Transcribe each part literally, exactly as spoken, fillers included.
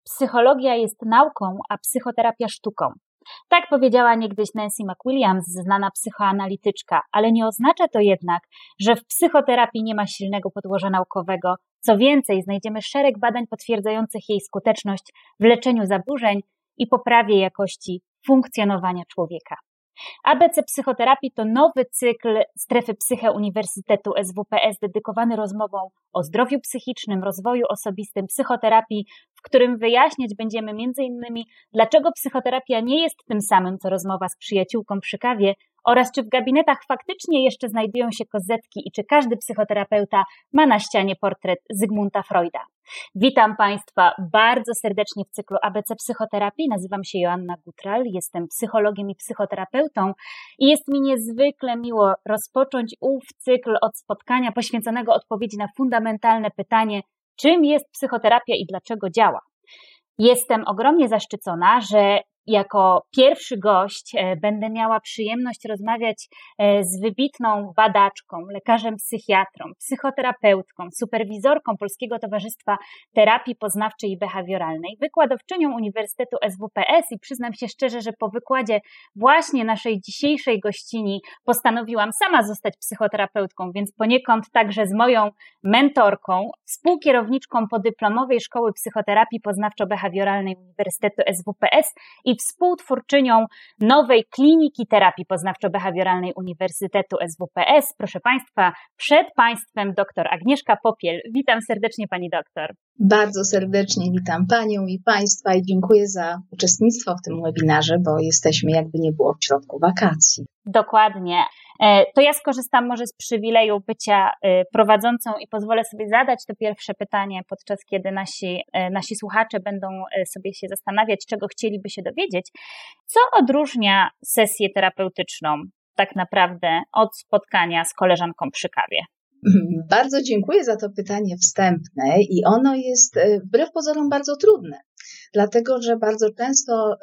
Psychologia jest nauką, a psychoterapia sztuką. Tak powiedziała niegdyś Nancy McWilliams, znana psychoanalityczka, ale nie oznacza to jednak, że w psychoterapii nie ma silnego podłoża naukowego. Co więcej, znajdziemy szereg badań potwierdzających jej skuteczność w leczeniu zaburzeń i poprawie jakości funkcjonowania człowieka. A B C Psychoterapii to nowy cykl Strefy Psyche Uniwersytetu S W P S dedykowany rozmowom o zdrowiu psychicznym, rozwoju osobistym, psychoterapii, w którym wyjaśniać będziemy między innymi, dlaczego psychoterapia nie jest tym samym, co rozmowa z przyjaciółką przy kawie, oraz czy w gabinetach faktycznie jeszcze znajdują się kozetki i czy każdy psychoterapeuta ma na ścianie portret Zygmunta Freuda. Witam Państwa bardzo serdecznie w cyklu A B C Psychoterapii. Nazywam się Joanna Gutral, jestem psychologiem i psychoterapeutą i jest mi niezwykle miło rozpocząć ów cykl od spotkania poświęconego odpowiedzi na fundamentalne pytanie, czym jest psychoterapia i dlaczego działa. Jestem ogromnie zaszczycona, że jako pierwszy gość będę miała przyjemność rozmawiać z wybitną badaczką, lekarzem psychiatrą, psychoterapeutką, superwizorką Polskiego Towarzystwa Terapii Poznawczej i Behawioralnej, wykładowczynią Uniwersytetu S W P S i przyznam się szczerze, że po wykładzie właśnie naszej dzisiejszej gościni postanowiłam sama zostać psychoterapeutką, więc poniekąd także z moją mentorką, współkierowniczką podyplomowej Szkoły Psychoterapii Poznawczo-Behawioralnej Uniwersytetu S W P S i współtwórczynią nowej Kliniki Terapii Poznawczo-Behawioralnej Uniwersytetu S W P S. Proszę Państwa, przed Państwem dr Agnieszka Popiel. Witam serdecznie Pani doktor. Bardzo serdecznie witam Panią i Państwa i dziękuję za uczestnictwo w tym webinarze, bo jesteśmy jakby nie było w środku wakacji. Dokładnie. To ja skorzystam może z przywileju bycia prowadzącą i pozwolę sobie zadać to pierwsze pytanie, podczas kiedy nasi, nasi słuchacze będą sobie się zastanawiać, czego chcieliby się dowiedzieć. Co odróżnia sesję terapeutyczną tak naprawdę od spotkania z koleżanką przy kawie? Bardzo dziękuję za to pytanie wstępne i ono jest wbrew pozorom bardzo trudne, dlatego że bardzo często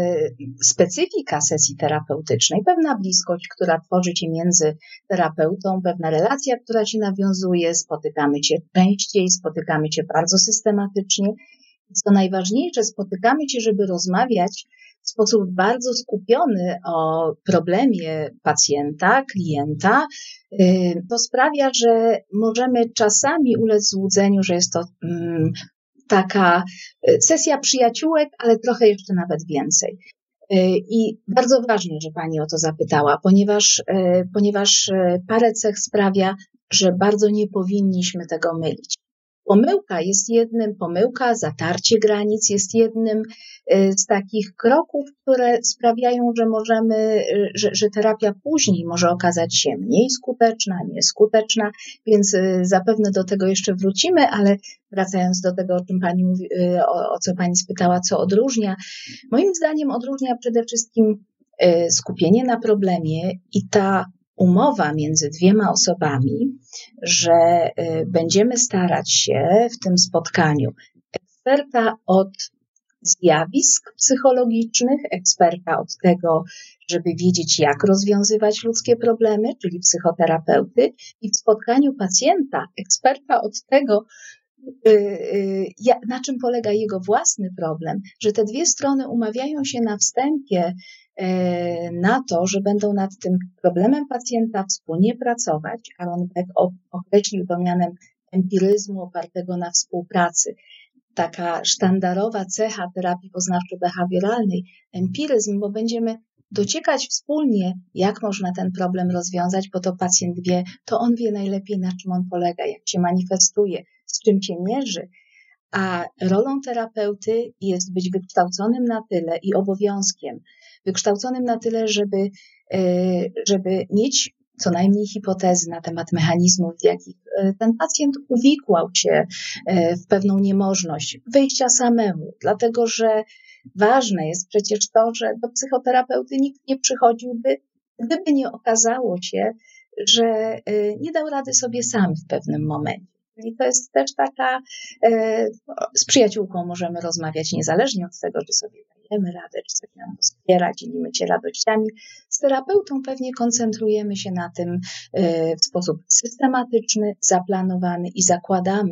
specyfika sesji terapeutycznej, pewna bliskość, która tworzy się między terapeutą, pewna relacja, która się nawiązuje, spotykamy się częściej, spotykamy się bardzo systematycznie. Co najważniejsze, spotykamy się, żeby rozmawiać w sposób bardzo skupiony o problemie pacjenta, klienta. To sprawia, że możemy czasami ulec złudzeniu, że jest to taka sesja przyjaciółek, ale trochę jeszcze nawet więcej. I bardzo ważne, że Pani o to zapytała, ponieważ, ponieważ parę cech sprawia, że bardzo nie powinniśmy tego mylić. Pomyłka jest jednym, pomyłka, zatarcie granic jest jednym z takich kroków, które sprawiają, że możemy, że, że terapia później może okazać się mniej skuteczna, nieskuteczna, więc zapewne do tego jeszcze wrócimy, ale wracając do tego, o czym Pani mówi, o, o co Pani spytała, co odróżnia, moim zdaniem odróżnia przede wszystkim skupienie na problemie i ta umowa między dwiema osobami, że będziemy starać się w tym spotkaniu eksperta od zjawisk psychologicznych, eksperta od tego, żeby wiedzieć, jak rozwiązywać ludzkie problemy, czyli psychoterapeuty, i w spotkaniu pacjenta eksperta od tego, na czym polega jego własny problem, że te dwie strony umawiają się na wstępie na to, że będą nad tym problemem pacjenta wspólnie pracować, a on tak określił to mianem empiryzmu opartego na współpracy. Taka sztandarowa cecha terapii poznawczo-behawioralnej, empiryzm, bo będziemy dociekać wspólnie, jak można ten problem rozwiązać, bo to pacjent wie, to on wie najlepiej, na czym on polega, jak się manifestuje, z czym się mierzy. A rolą terapeuty jest być wykształconym na tyle i obowiązkiem, wykształconym na tyle, żeby, żeby mieć co najmniej hipotezy na temat mechanizmów, w jakich ten pacjent uwikłał się w pewną niemożność wyjścia samemu, dlatego że ważne jest przecież to, że do psychoterapeuty nikt nie przychodziłby, gdyby nie okazało się, że nie dał rady sobie sam w pewnym momencie. Czyli to jest też taka, z przyjaciółką możemy rozmawiać niezależnie od tego, czy sobie dajemy radę, czy sobie nam wspiera, dzielimy się radościami. Z terapeutą pewnie koncentrujemy się na tym w sposób systematyczny, zaplanowany i zakładamy,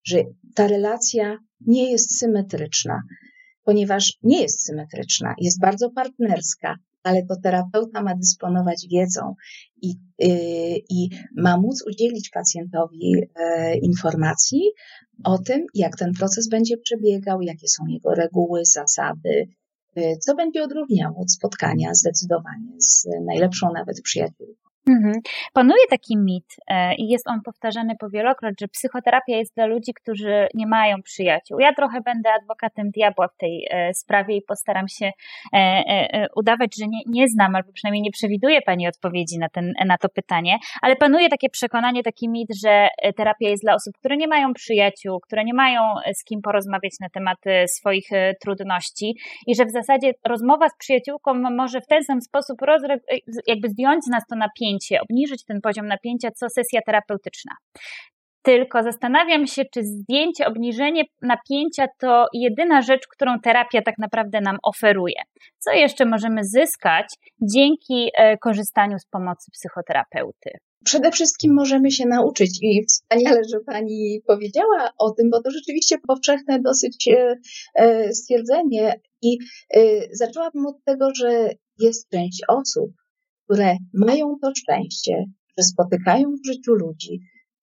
że ta relacja nie jest symetryczna, ponieważ nie jest symetryczna, jest bardzo partnerska, ale to terapeuta ma dysponować wiedzą i, yy, i ma móc udzielić pacjentowi yy, informacji o tym, jak ten proces będzie przebiegał, jakie są jego reguły, zasady, yy, co będzie odróżniało od spotkania zdecydowanie z najlepszą nawet przyjaciółką. Mhm. Panuje taki mit e, i jest on powtarzany powielokroć, że psychoterapia jest dla ludzi, którzy nie mają przyjaciół. Ja trochę będę adwokatem diabła w tej e, sprawie i postaram się e, e, udawać, że nie, nie znam, albo przynajmniej nie przewiduję Pani odpowiedzi na, ten, na to pytanie, ale panuje takie przekonanie, taki mit, że terapia jest dla osób, które nie mają przyjaciół, które nie mają z kim porozmawiać na temat swoich trudności i że w zasadzie rozmowa z przyjaciółką może w ten sam sposób rozre- jakby zdjąć z nas to napięcie, obniżyć ten poziom napięcia, co sesja terapeutyczna. Tylko zastanawiam się, czy zdjęcie, obniżenie napięcia to jedyna rzecz, którą terapia tak naprawdę nam oferuje. Co jeszcze możemy zyskać dzięki korzystaniu z pomocy psychoterapeuty? Przede wszystkim możemy się nauczyć i wspaniale, że Pani powiedziała o tym, bo to rzeczywiście powszechne dosyć stwierdzenie i zaczęłabym od tego, że jest część osób, które mają to szczęście, że spotykają w życiu ludzi,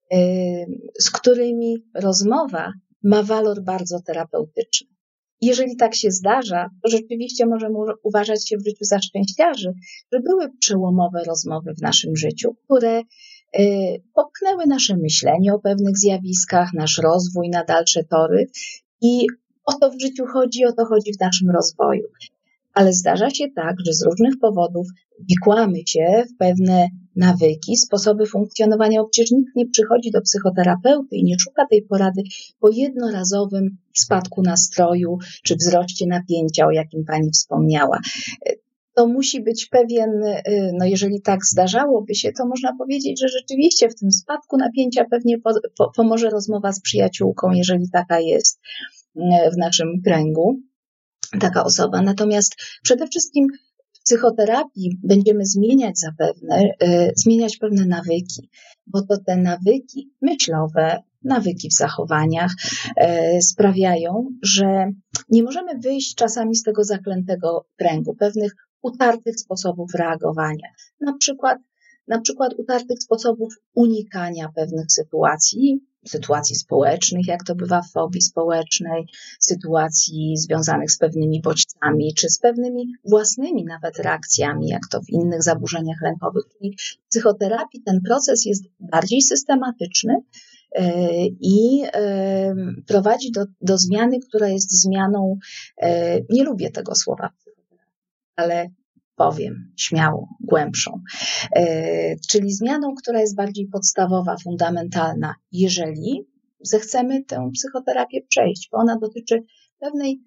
z którymi rozmowa ma walor bardzo terapeutyczny. Jeżeli tak się zdarza, to rzeczywiście możemy uważać się w życiu za szczęściarzy, że były przełomowe rozmowy w naszym życiu, które popchnęły nasze myślenie o pewnych zjawiskach, nasz rozwój na dalsze tory i o to w życiu chodzi, o to chodzi w naszym rozwoju. Ale zdarza się tak, że z różnych powodów wikłamy się w pewne nawyki, sposoby funkcjonowania, bo przecież nikt nie przychodzi do psychoterapeuty i nie szuka tej porady po jednorazowym spadku nastroju czy wzroście napięcia, o jakim Pani wspomniała. To musi być pewien, no jeżeli tak zdarzałoby się, to można powiedzieć, że rzeczywiście w tym spadku napięcia pewnie po, po, pomoże rozmowa z przyjaciółką, jeżeli taka jest w naszym kręgu. Taka osoba. Natomiast przede wszystkim w psychoterapii będziemy zmieniać zapewne, y, zmieniać pewne nawyki, bo to te nawyki myślowe, nawyki w zachowaniach y, sprawiają, że nie możemy wyjść czasami z tego zaklętego kręgu, pewnych utartych sposobów reagowania. Na przykład, na przykład utartych sposobów unikania pewnych sytuacji, sytuacji społecznych, jak to bywa w fobii społecznej, sytuacji związanych z pewnymi bodźcami, czy z pewnymi własnymi nawet reakcjami, jak to w innych zaburzeniach lękowych. Czyli w psychoterapii ten proces jest bardziej systematyczny i prowadzi do, do zmiany, która jest zmianą, nie lubię tego słowa, ale powiem śmiało, głębszą, czyli zmianą, która jest bardziej podstawowa, fundamentalna, jeżeli zechcemy tę psychoterapię przejść, bo ona dotyczy pewnej,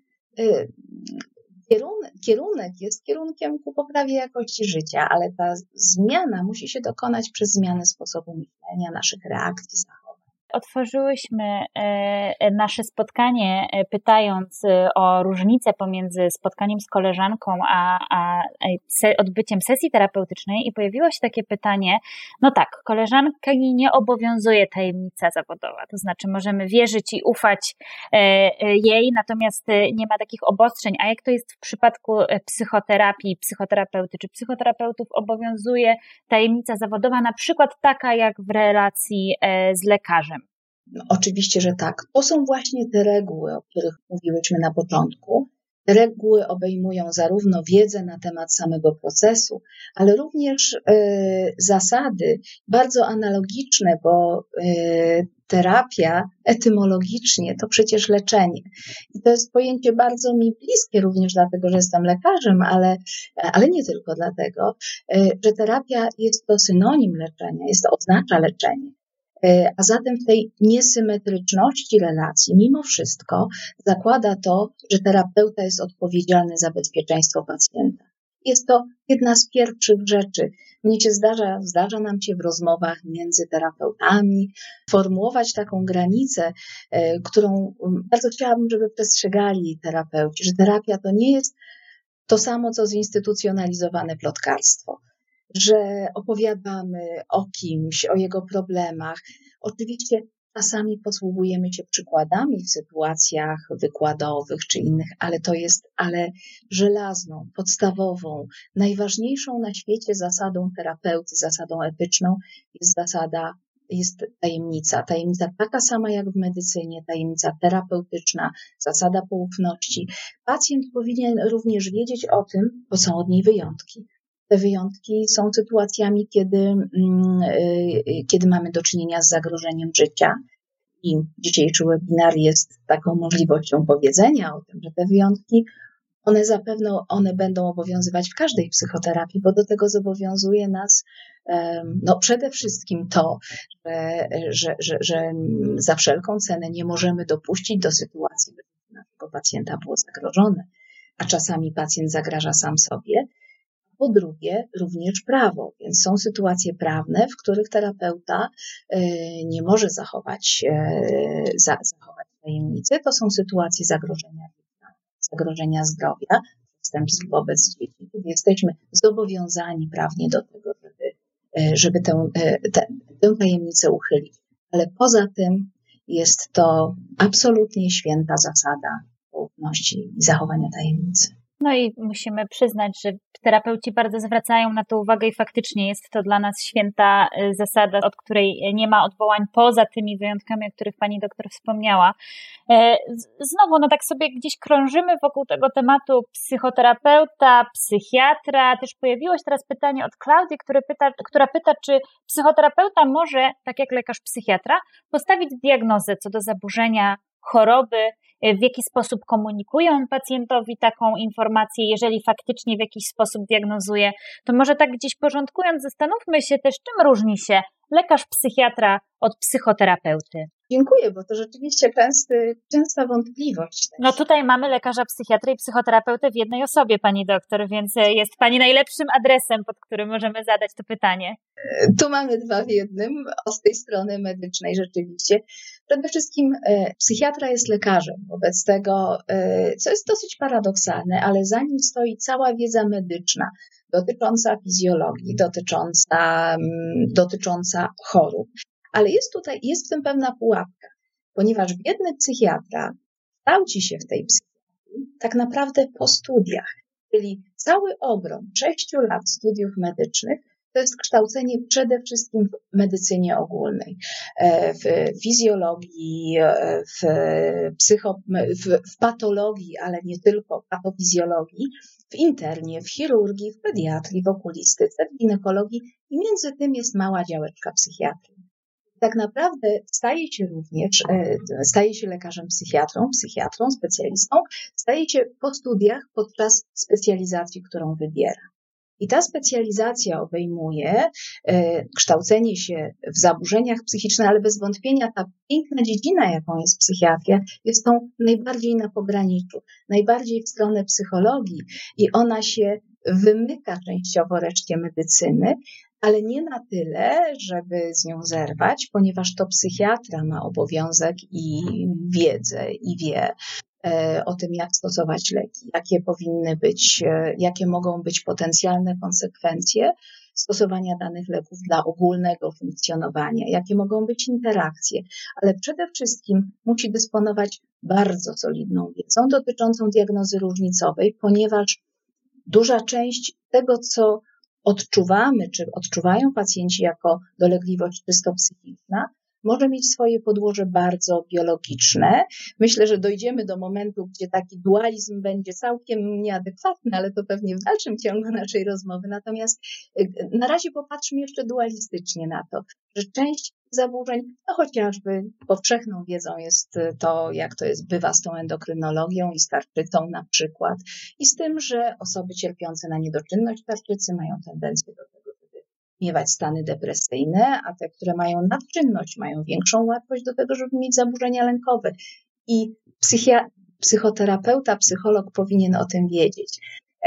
kierunek, kierunek jest kierunkiem ku poprawie jakości życia, ale ta zmiana musi się dokonać przez zmianę sposobu myślenia, naszych reakcji, zachowań. Otworzyłyśmy nasze spotkanie pytając o różnicę pomiędzy spotkaniem z koleżanką a, a odbyciem sesji terapeutycznej i pojawiło się takie pytanie, no tak, koleżanki nie obowiązuje tajemnica zawodowa, to znaczy możemy wierzyć i ufać jej, natomiast nie ma takich obostrzeń, a jak to jest w przypadku psychoterapii, psychoterapeuty czy psychoterapeutów obowiązuje tajemnica zawodowa, na przykład taka jak w relacji z lekarzem? No, oczywiście, że tak. To są właśnie te reguły, o których mówiłyśmy na początku. Te reguły obejmują zarówno wiedzę na temat samego procesu, ale również y, zasady bardzo analogiczne, bo y, terapia etymologicznie to przecież leczenie. I to jest pojęcie bardzo mi bliskie również dlatego, że jestem lekarzem, ale, ale nie tylko dlatego, y, że terapia jest to synonim leczenia, jest to oznacza leczenie. A zatem w tej niesymetryczności relacji, mimo wszystko, zakłada to, że terapeuta jest odpowiedzialny za bezpieczeństwo pacjenta. Jest to jedna z pierwszych rzeczy. Mnie się zdarza, zdarza nam się w rozmowach między terapeutami formułować taką granicę, którą bardzo chciałabym, żeby przestrzegali terapeuci, że terapia to nie jest to samo, co zinstytucjonalizowane plotkarstwo. Że opowiadamy o kimś, o jego problemach. Oczywiście Czasami posługujemy się przykładami w sytuacjach wykładowych czy innych, ale to jest, ale żelazną, podstawową, najważniejszą na świecie zasadą terapeuty, zasadą etyczną jest zasada, jest tajemnica. Tajemnica taka sama jak w medycynie, tajemnica terapeutyczna, zasada poufności. Pacjent powinien również wiedzieć o tym, bo są od niej wyjątki. Te wyjątki są sytuacjami, kiedy, kiedy mamy do czynienia z zagrożeniem życia i dzisiejszy webinar jest taką możliwością powiedzenia o tym, że te wyjątki, one zapewne one będą obowiązywać w każdej psychoterapii, bo do tego zobowiązuje nas no przede wszystkim to, że, że, że, że za wszelką cenę nie możemy dopuścić do sytuacji, by naszego pacjenta było zagrożone, a czasami pacjent zagraża sam sobie. Po drugie, również prawo, więc są sytuacje prawne, w których terapeuta nie może zachować, zachować tajemnicy. To są sytuacje zagrożenia życia, zagrożenia zdrowia, przestępstw wobec dzieci, kiedy jesteśmy zobowiązani prawnie do tego, żeby, żeby tę, tę, tę tajemnicę uchylić. Ale poza tym jest to absolutnie święta zasada poufności i zachowania tajemnicy. No i musimy przyznać, że terapeuci bardzo zwracają na to uwagę i faktycznie jest to dla nas święta zasada, od której nie ma odwołań poza tymi wyjątkami, o których pani doktor wspomniała. Znowu, no tak sobie gdzieś krążymy wokół tego tematu psychoterapeuta, psychiatra. Też pojawiło się teraz pytanie od Klaudii, który pyta, która pyta, czy psychoterapeuta może, tak jak lekarz psychiatra, postawić diagnozę co do zaburzenia choroby, w jaki sposób komunikuje on pacjentowi taką informację, jeżeli faktycznie w jakiś sposób diagnozuje, to może tak gdzieś porządkując, zastanówmy się też, czym różni się lekarz psychiatra od psychoterapeuty. Dziękuję, bo to rzeczywiście częsty, częsta wątpliwość. No tutaj mamy lekarza psychiatrę i psychoterapeutę w jednej osobie, pani doktor, więc jest pani najlepszym adresem, pod którym możemy zadać to pytanie. Tu mamy dwa w jednym, z tej strony medycznej rzeczywiście. Przede wszystkim e, psychiatra jest lekarzem, wobec tego, e, co jest dosyć paradoksalne, ale za nim stoi cała wiedza medyczna dotycząca fizjologii, dotycząca, m, dotycząca chorób. Ale jest tutaj, jest w tym pewna pułapka, ponieważ biedny psychiatra kształci się w tej psychiatrii tak naprawdę po studiach, czyli cały ogrom sześciu lat studiów medycznych to jest kształcenie przede wszystkim w medycynie ogólnej, w fizjologii, w, psycho, w, w patologii, ale nie tylko patofizjologii, w internie, w chirurgii, w pediatrii, w okulistyce, w ginekologii i między tym jest mała działeczka psychiatrii. Tak naprawdę staje się również, staje się lekarzem psychiatrą, psychiatrą, specjalistą, staje się po studiach podczas specjalizacji, którą wybiera. I ta specjalizacja obejmuje e, kształcenie się w zaburzeniach psychicznych, ale bez wątpienia ta piękna dziedzina, jaką jest psychiatria, jest tą najbardziej na pograniczu, najbardziej w stronę psychologii i ona się wymyka częściowo reszcie medycyny, ale nie na tyle, żeby z nią zerwać, ponieważ to psychiatra ma obowiązek i wiedzę i wie o tym, jak stosować leki, jakie powinny być, jakie mogą być potencjalne konsekwencje stosowania danych leków dla ogólnego funkcjonowania, jakie mogą być interakcje, ale przede wszystkim musi dysponować bardzo solidną wiedzą dotyczącą diagnozy różnicowej, ponieważ duża część tego, co odczuwamy, czy odczuwają pacjenci jako dolegliwość czysto psychiczna, może mieć swoje podłoże bardzo biologiczne. Myślę, że dojdziemy do momentu, gdzie taki dualizm będzie całkiem nieadekwatny, ale to pewnie w dalszym ciągu naszej rozmowy. Natomiast na razie popatrzmy jeszcze dualistycznie na to, że część zaburzeń, no chociażby powszechną wiedzą jest to, jak to jest, bywa z tą endokrynologią i z tarczycą na przykład, i z tym, że osoby cierpiące na niedoczynność tarczycy mają tendencję do tego, żeby miewać stany depresyjne, a te, które mają nadczynność, mają większą łatwość do tego, żeby mieć zaburzenia lękowe. I psychia- psychoterapeuta, psycholog powinien o tym wiedzieć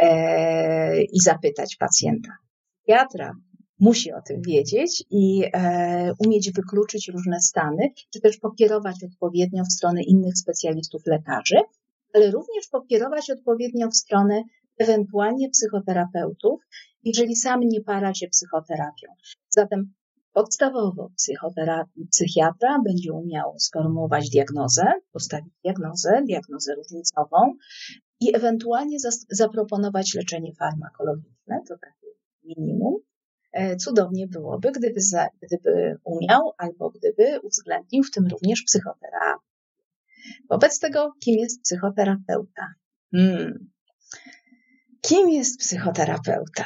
e, i zapytać pacjenta. Psychiatra musi o tym wiedzieć i e, umieć wykluczyć różne stany, czy też pokierować odpowiednio w stronę innych specjalistów lekarzy, ale również pokierować odpowiednio w stronę ewentualnie psychoterapeutów, jeżeli sam nie para się psychoterapią. Zatem Podstawowo psychotera- psychiatra będzie umiał sformułować diagnozę, postawić diagnozę, diagnozę różnicową i ewentualnie zas- zaproponować leczenie farmakologiczne, to takie minimum. Cudownie byłoby, gdyby, za, gdyby umiał albo gdyby uwzględnił w tym również psychoterapię. Wobec tego, kim jest psychoterapeuta? Hmm. Kim jest psychoterapeuta?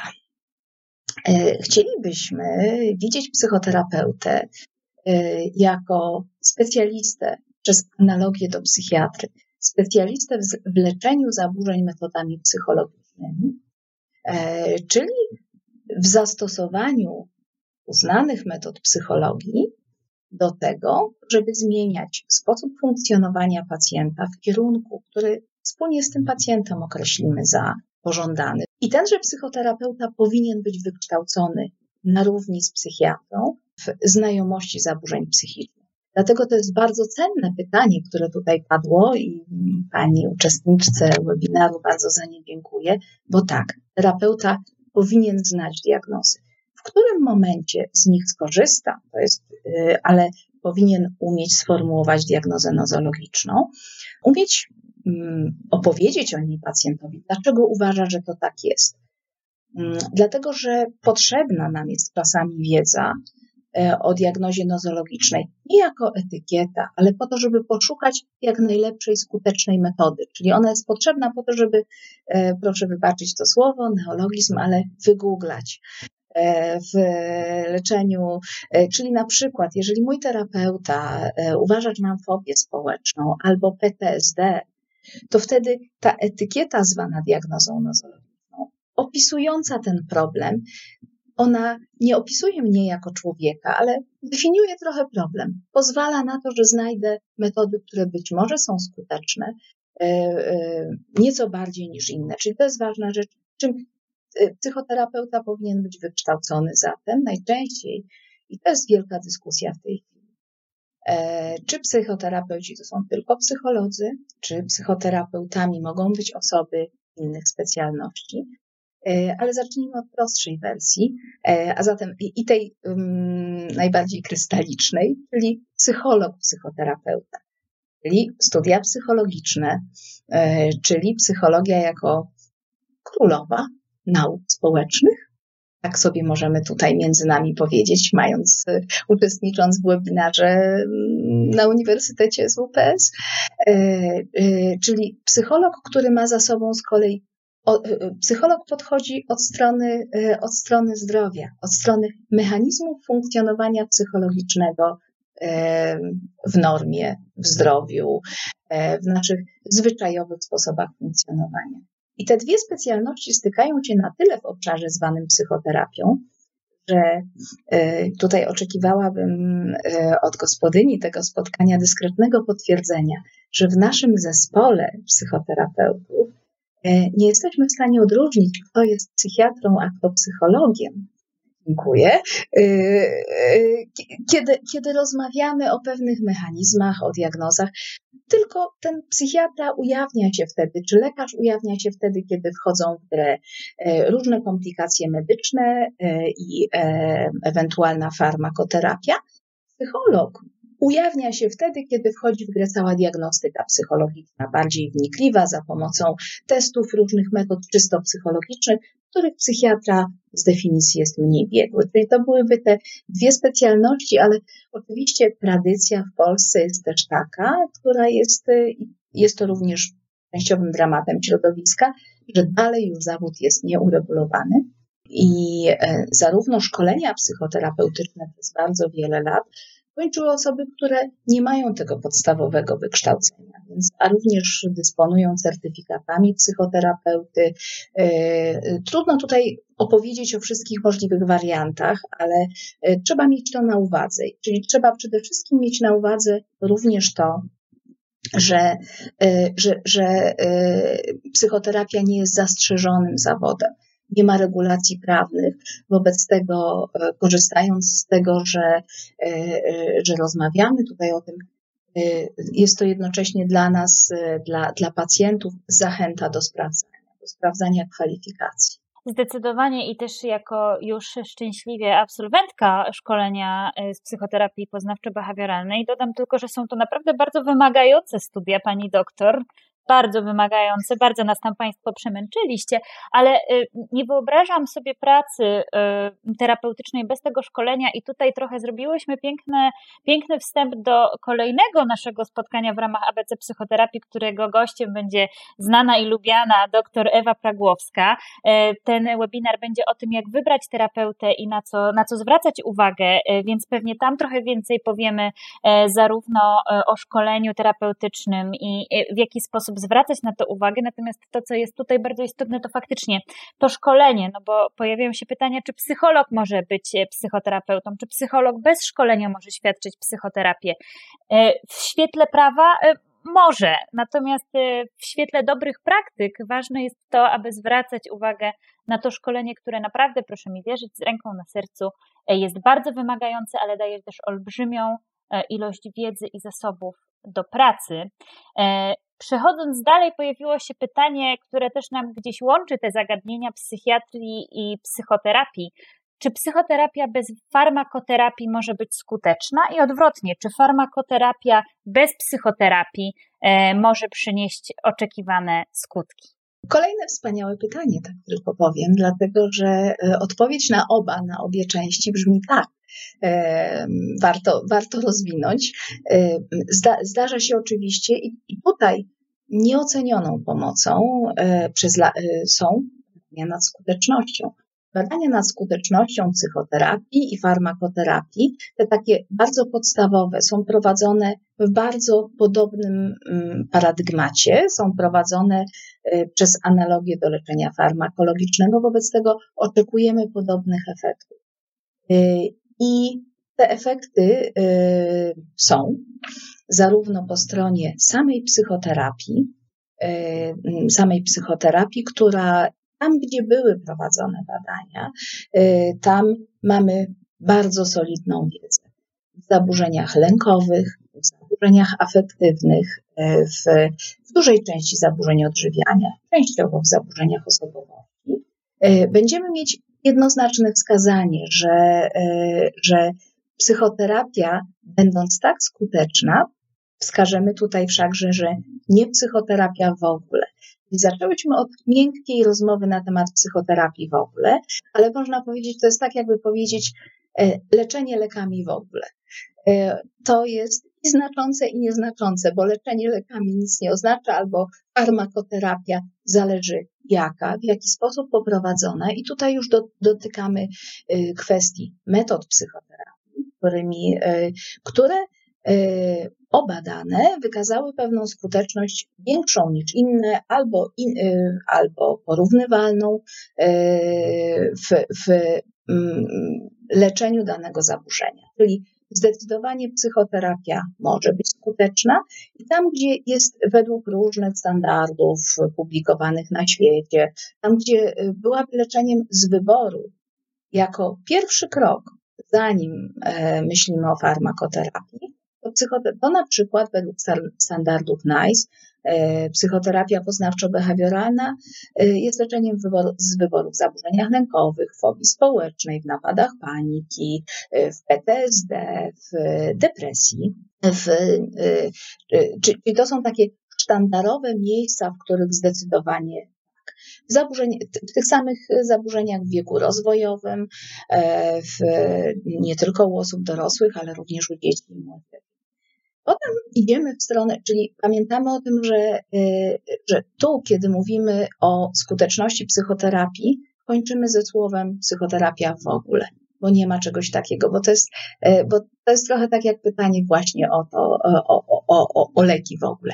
Chcielibyśmy widzieć psychoterapeutę jako specjalistę, przez analogię do psychiatry, specjalistę w leczeniu zaburzeń metodami psychologicznymi, czyli w zastosowaniu uznanych metod psychologii do tego, żeby zmieniać sposób funkcjonowania pacjenta w kierunku, który wspólnie z tym pacjentem określimy za pożądany. I tenże psychoterapeuta powinien być wykształcony na równi z psychiatrą w znajomości zaburzeń psychicznych. Dlatego to jest bardzo cenne pytanie, które tutaj padło i pani uczestniczce webinaru bardzo za nie dziękuję, bo tak, terapeuta powinien znać diagnozy. W którym momencie z nich skorzysta, to jest, ale powinien umieć sformułować diagnozę nozologiczną, umieć um, opowiedzieć o niej pacjentowi, dlaczego uważa, że to tak jest. Um, dlatego, że potrzebna nam jest czasami wiedza e, o diagnozie nozologicznej, nie jako etykieta, ale po to, żeby poszukać jak najlepszej, skutecznej metody. Czyli ona jest potrzebna po to, żeby, e, proszę wybaczyć to słowo, neologizm, ale wygooglać w leczeniu, czyli na przykład, jeżeli mój terapeuta uważa, że mam fobię społeczną albo P T S D, to wtedy ta etykieta zwana diagnozą nozologiczną, opisująca ten problem, ona nie opisuje mnie jako człowieka, ale definiuje trochę problem. Pozwala na to, że znajdę metody, które być może są skuteczne, nieco bardziej niż inne. Czyli to jest ważna rzecz, czym psychoterapeuta powinien być wykształcony zatem najczęściej, i to jest wielka dyskusja w tej chwili, e, czy psychoterapeuci to są tylko psycholodzy, czy psychoterapeutami mogą być osoby innych specjalności, e, ale zacznijmy od prostszej wersji, e, a zatem i, i tej um, najbardziej krystalicznej, czyli psycholog, psychoterapeuta, czyli studia psychologiczne, e, czyli psychologia jako królowa nauk społecznych, tak sobie możemy tutaj między nami powiedzieć, mając, uczestnicząc w webinarze na Uniwersytecie S W P S, czyli psycholog, który ma za sobą z kolei, psycholog podchodzi od strony, od strony zdrowia, od strony mechanizmów funkcjonowania psychologicznego w normie, w zdrowiu, w naszych zwyczajowych sposobach funkcjonowania. I te dwie specjalności stykają się na tyle w obszarze zwanym psychoterapią, że tutaj oczekiwałabym od gospodyni tego spotkania dyskretnego potwierdzenia, że w naszym zespole psychoterapeutów nie jesteśmy w stanie odróżnić, kto jest psychiatrą, a kto psychologiem. Dziękuję. Kiedy, kiedy rozmawiamy o pewnych mechanizmach, o diagnozach, tylko ten psychiatra ujawnia się wtedy, czy lekarz ujawnia się wtedy, kiedy wchodzą w grę różne komplikacje medyczne i ewentualna farmakoterapia. Psycholog ujawnia się wtedy, kiedy wchodzi w grę cała diagnostyka psychologiczna, bardziej wnikliwa, za pomocą testów, różnych metod czysto psychologicznych, których psychiatra z definicji jest mniej biegły. Czyli to byłyby te dwie specjalności, ale oczywiście tradycja w Polsce jest też taka, która jest, jest to również częściowym dramatem środowiska, że dalej już zawód jest nieuregulowany i zarówno szkolenia psychoterapeutyczne przez bardzo wiele lat kończyły osoby, które nie mają tego podstawowego wykształcenia, więc, a również dysponują certyfikatami psychoterapeuty. Trudno tutaj opowiedzieć o wszystkich możliwych wariantach, ale trzeba mieć to na uwadze. Czyli trzeba przede wszystkim mieć na uwadze również to, że, że, że psychoterapia nie jest zastrzeżonym zawodem. Nie ma regulacji prawnych, wobec tego, korzystając z tego, że, że rozmawiamy tutaj o tym, jest to jednocześnie dla nas, dla, dla pacjentów zachęta do sprawdzania, do sprawdzania kwalifikacji. Zdecydowanie i też jako już szczęśliwie absolwentka szkolenia z psychoterapii poznawczo-behawioralnej dodam tylko, że są to naprawdę bardzo wymagające studia, pani doktor. Bardzo wymagające, bardzo nas tam Państwo przemęczyliście, ale nie wyobrażam sobie pracy terapeutycznej bez tego szkolenia i tutaj trochę zrobiłyśmy piękne, piękny wstęp do kolejnego naszego spotkania w ramach A B C Psychoterapii, którego gościem będzie znana i lubiana dr Ewa Pragłowska. Ten webinar będzie o tym, jak wybrać terapeutę i na co, na co zwracać uwagę, więc pewnie tam trochę więcej powiemy zarówno o szkoleniu terapeutycznym i w jaki sposób zwracać na to uwagę, natomiast to, co jest tutaj bardzo istotne, to faktycznie to szkolenie, no bo pojawiają się pytania, czy psycholog może być psychoterapeutą, czy psycholog bez szkolenia może świadczyć psychoterapię. W świetle prawa może, natomiast w świetle dobrych praktyk ważne jest to, aby zwracać uwagę na to szkolenie, które naprawdę, proszę mi wierzyć, z ręką na sercu jest bardzo wymagające, ale daje też olbrzymią ilość wiedzy i zasobów do pracy. Przechodząc dalej, pojawiło się pytanie, które też nam gdzieś łączy te zagadnienia psychiatrii i psychoterapii. Czy psychoterapia bez farmakoterapii może być skuteczna? I odwrotnie, czy farmakoterapia bez psychoterapii może przynieść oczekiwane skutki? Kolejne wspaniałe pytanie, tak tylko powiem, dlatego że odpowiedź na oba, na obie części brzmi tak. Warto, warto rozwinąć. Zda, zdarza się oczywiście i tutaj nieocenioną pomocą przez, są badania nad skutecznością. Badania nad skutecznością psychoterapii i farmakoterapii, te takie bardzo podstawowe, są prowadzone w bardzo podobnym paradygmacie, są prowadzone przez analogię do leczenia farmakologicznego, wobec tego oczekujemy podobnych efektów. I te efekty są zarówno po stronie samej psychoterapii, samej psychoterapii, która tam, gdzie były prowadzone badania, tam mamy bardzo solidną wiedzę w zaburzeniach lękowych, w zaburzeniach afektywnych, w, w dużej części zaburzeń odżywiania, częściowo w zaburzeniach osobowości. Będziemy mieć jednoznaczne wskazanie, że, że psychoterapia, będąc tak skuteczna, wskażemy tutaj wszakże, że nie psychoterapia w ogóle. I zaczęłyśmy od miękkiej rozmowy na temat psychoterapii w ogóle, ale można powiedzieć, to jest tak jakby powiedzieć leczenie lekami w ogóle. To jest i znaczące, i nieznaczące, bo leczenie lekami nic nie oznacza, albo farmakoterapia zależy jaka, w jaki sposób poprowadzona. I tutaj już do, dotykamy kwestii metod psychoterapii, którymi, które obadane wykazały pewną skuteczność większą niż inne, albo, in, albo porównywalną w, w leczeniu danego zaburzenia. Czyli zdecydowanie psychoterapia może być skuteczna i tam, gdzie jest według różnych standardów publikowanych na świecie, tam, gdzie byłaby leczeniem z wyboru, jako pierwszy krok, zanim myślimy o farmakoterapii, to, psychote- to na przykład według standardów NICE psychoterapia poznawczo-behawioralna jest leczeniem wyboru, z wyboru w zaburzeniach lękowych, w fobii społecznej, w napadach paniki, w P T S D, w depresji. W, czyli to są takie sztandarowe miejsca, w których zdecydowanie tak. W, zaburzeń, w tych samych zaburzeniach w wieku rozwojowym, w, nie tylko u osób dorosłych, ale również u dzieci i młodych. Potem idziemy w stronę, czyli pamiętamy o tym, że, że tu, kiedy mówimy o skuteczności psychoterapii, kończymy ze słowem psychoterapia w ogóle, bo nie ma czegoś takiego, bo to jest, bo to jest trochę tak jak pytanie właśnie o to, o, o, o, o leki w ogóle.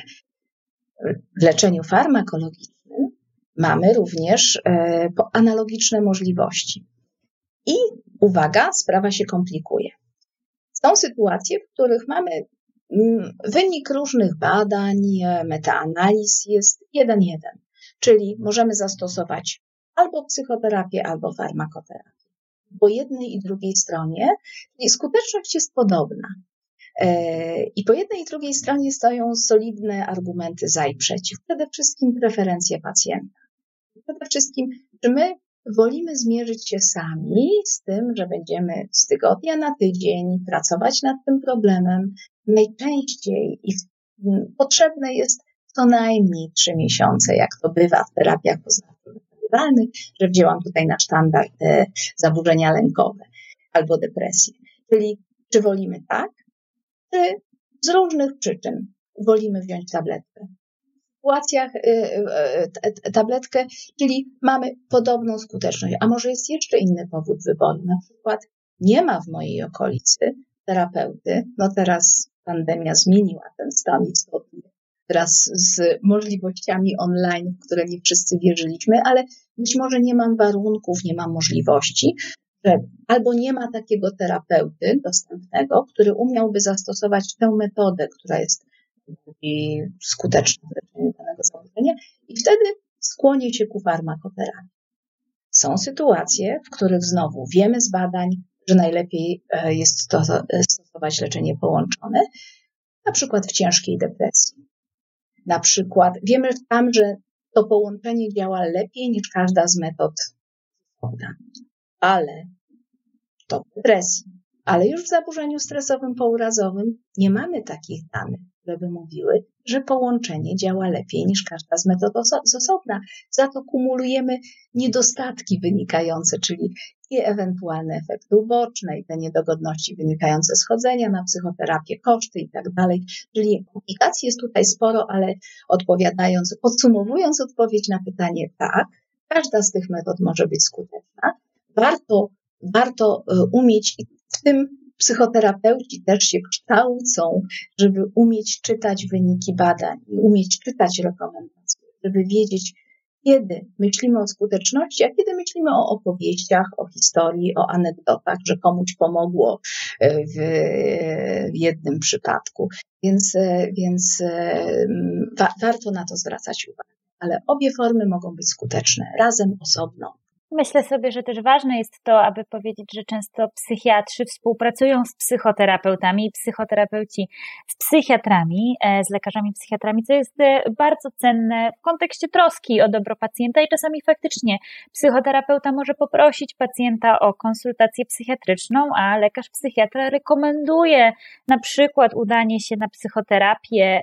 W leczeniu farmakologicznym mamy również analogiczne możliwości. I uwaga, sprawa się komplikuje. Są sytuacje, w których mamy wynik różnych badań, metaanaliz jest jeden jeden, czyli możemy zastosować albo psychoterapię, albo farmakoterapię. Po jednej i drugiej stronie, czyli skuteczność jest podobna. I po jednej i drugiej stronie stoją solidne argumenty za i przeciw. Przede wszystkim preferencje pacjenta. Przede wszystkim, czy my wolimy zmierzyć się sami z tym, że będziemy z tygodnia na tydzień pracować nad tym problemem. Najczęściej i potrzebne jest co najmniej trzy miesiące, jak to bywa w terapiach poznawczo-behawioralnych, że wzięłam tutaj na sztandar te zaburzenia lękowe albo depresję. Czyli czy wolimy tak, czy z różnych przyczyn wolimy wziąć tabletkę. W sytuacjach tabletkę, czyli mamy podobną skuteczność, a może jest jeszcze inny powód wyboru, na przykład nie ma w mojej okolicy terapeuty, no teraz pandemia zmieniła ten stan istotnie, wraz z możliwościami online, w które nie wszyscy wierzyliśmy, ale być może nie mam warunków, nie mam możliwości, że albo nie ma takiego terapeuty dostępnego, który umiałby zastosować tę metodę, która jest skuteczna w leczeniu danego zaburzenia i wtedy skłonię się ku farmakoterapii. Są sytuacje, w których znowu wiemy z badań, że najlepiej jest stosować leczenie połączone, na przykład w ciężkiej depresji. Na przykład wiemy tam, że to połączenie działa lepiej niż każda z metod, ale to w depresji. Ale już w zaburzeniu stresowym pourazowym nie mamy takich danych, które by mówiły, że połączenie działa lepiej niż każda z metod z osobna. Za to kumulujemy niedostatki wynikające, czyli i ewentualne efekty uboczne, i te niedogodności wynikające z chodzenia na psychoterapię, koszty i tak dalej. Czyli komplikacji jest tutaj sporo, ale odpowiadając, podsumowując odpowiedź na pytanie tak, każda z tych metod może być skuteczna. Warto, warto umieć, i w tym psychoterapeuci też się kształcą, żeby umieć czytać wyniki badań i umieć czytać rekomendacje, żeby wiedzieć, kiedy myślimy o skuteczności, a kiedy myślimy o opowieściach, o historii, o anegdotach, że komuś pomogło w jednym przypadku. Więc, więc wa- warto na to zwracać uwagę. Ale obie formy mogą być skuteczne, razem, osobno. Myślę sobie, że też ważne jest to, aby powiedzieć, że często psychiatrzy współpracują z psychoterapeutami i psychoterapeuci z psychiatrami, z lekarzami psychiatrami, co jest bardzo cenne w kontekście troski o dobro pacjenta i czasami faktycznie psychoterapeuta może poprosić pacjenta o konsultację psychiatryczną, a lekarz psychiatra rekomenduje na przykład udanie się na psychoterapię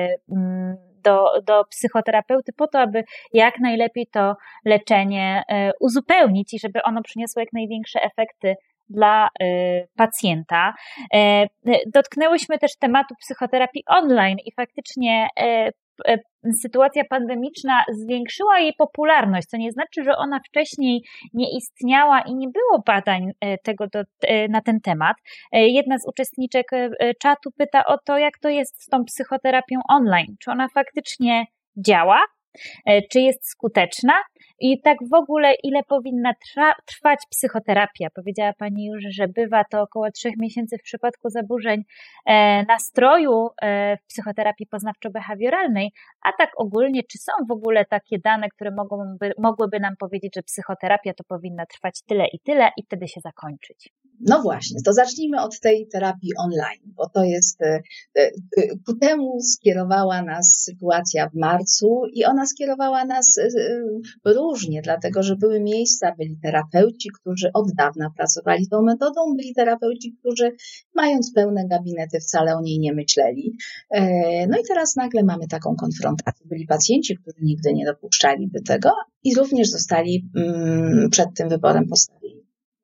Do, do psychoterapeuty po to, aby jak najlepiej to leczenie uzupełnić i żeby ono przyniosło jak największe efekty dla pacjenta. Dotknęłyśmy też tematu psychoterapii online i faktycznie sytuacja pandemiczna zwiększyła jej popularność, co nie znaczy, że ona wcześniej nie istniała i nie było badań tego do, na ten temat. Jedna z uczestniczek czatu pyta o to, jak to jest z tą psychoterapią online. Czy ona faktycznie działa? Czy jest skuteczna? I tak w ogóle, ile powinna trwa, trwać psychoterapia? Powiedziała Pani już, że bywa to około trzech miesięcy w przypadku zaburzeń e, nastroju e, w psychoterapii poznawczo-behawioralnej, a tak ogólnie, czy są w ogóle takie dane, które mogłyby, mogłyby nam powiedzieć, że psychoterapia to powinna trwać tyle i tyle i wtedy się zakończyć? No właśnie, to zacznijmy od tej terapii online, bo to jest, ku temu skierowała nas sytuacja w marcu i ona skierowała nas różnie, dlatego że były miejsca, byli terapeuci, którzy od dawna pracowali tą metodą, byli terapeuci, którzy mając pełne gabinety wcale o niej nie myśleli. No i teraz nagle mamy taką konfrontację. Byli pacjenci, którzy nigdy nie dopuszczaliby tego i również zostali przed tym wyborem postawieni.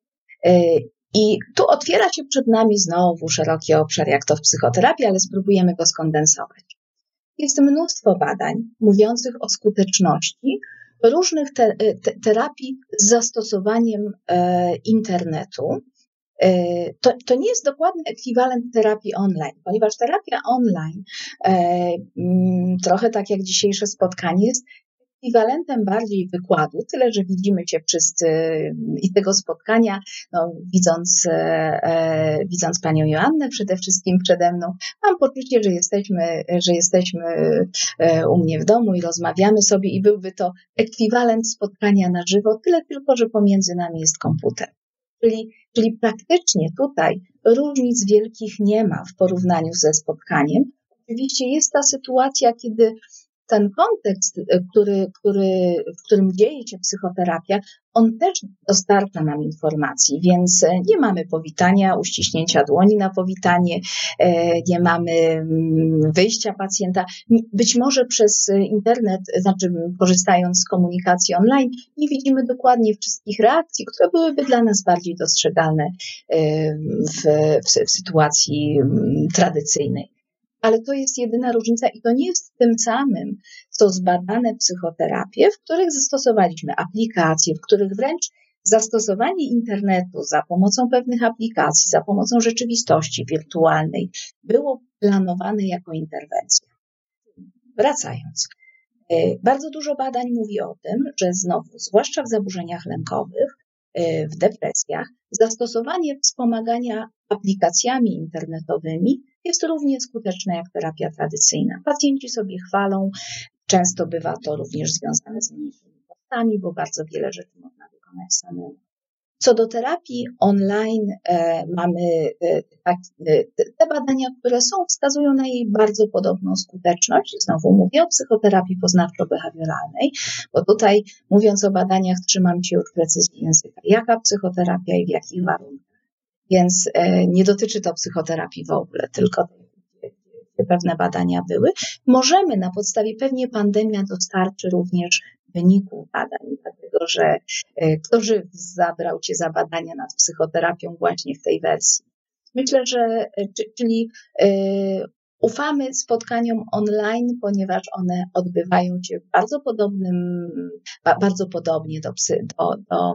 I tu otwiera się przed nami znowu szeroki obszar, jak to w psychoterapii, ale spróbujemy go skondensować. Jest mnóstwo badań mówiących o skuteczności różnych te, te, terapii z zastosowaniem e, internetu. E, to, to nie jest dokładny ekwiwalent terapii online, ponieważ terapia online, e, m, trochę tak jak dzisiejsze spotkanie, jest ekwiwalentem bardziej wykładu, tyle że widzimy się wszyscy i tego spotkania, no, widząc, e, widząc Panią Joannę przede wszystkim przede mną, mam poczucie, że jesteśmy, że jesteśmy e, u mnie w domu i rozmawiamy sobie i byłby to ekwiwalent spotkania na żywo, tyle tylko, że pomiędzy nami jest komputer. Czyli, czyli praktycznie tutaj różnic wielkich nie ma w porównaniu ze spotkaniem. Oczywiście jest ta sytuacja, kiedy ten kontekst, który, który, w którym dzieje się psychoterapia, on też dostarcza nam informacji, więc nie mamy powitania, uściśnięcia dłoni na powitanie, nie mamy wyjścia pacjenta. Być może przez internet, znaczy korzystając z komunikacji online, nie widzimy dokładnie wszystkich reakcji, które byłyby dla nas bardziej dostrzegalne w, w, w sytuacji tradycyjnej. Ale to jest jedyna różnica i to nie jest tym samym, co zbadane psychoterapie, w których zastosowaliśmy aplikacje, w których wręcz zastosowanie internetu za pomocą pewnych aplikacji, za pomocą rzeczywistości wirtualnej było planowane jako interwencja. Wracając, bardzo dużo badań mówi o tym, że znowu, zwłaszcza w zaburzeniach lękowych, w depresjach, zastosowanie wspomagania aplikacjami internetowymi jest równie skuteczne jak terapia tradycyjna. Pacjenci sobie chwalą, często bywa to również związane z mniejszymi kosztami, bo bardzo wiele rzeczy można wykonać samemu. Co do terapii online, e, mamy e, tak, e, te badania, które są, wskazują na jej bardzo podobną skuteczność. Znowu mówię o psychoterapii poznawczo-behawioralnej, bo tutaj mówiąc o badaniach trzymam się już precyzji języka. Jaka psychoterapia i w jakich warunkach? Więc e, nie dotyczy to psychoterapii w ogóle, tylko gdzie pewne badania były. Możemy na podstawie, pewnie pandemia dostarczy również wyników badań, dlatego że kto żyw zabrał Cię za badania nad psychoterapią właśnie w tej wersji. Myślę, że czyli ufamy spotkaniom online, ponieważ one odbywają się w bardzo podobnym, bardzo podobnie do, do, do,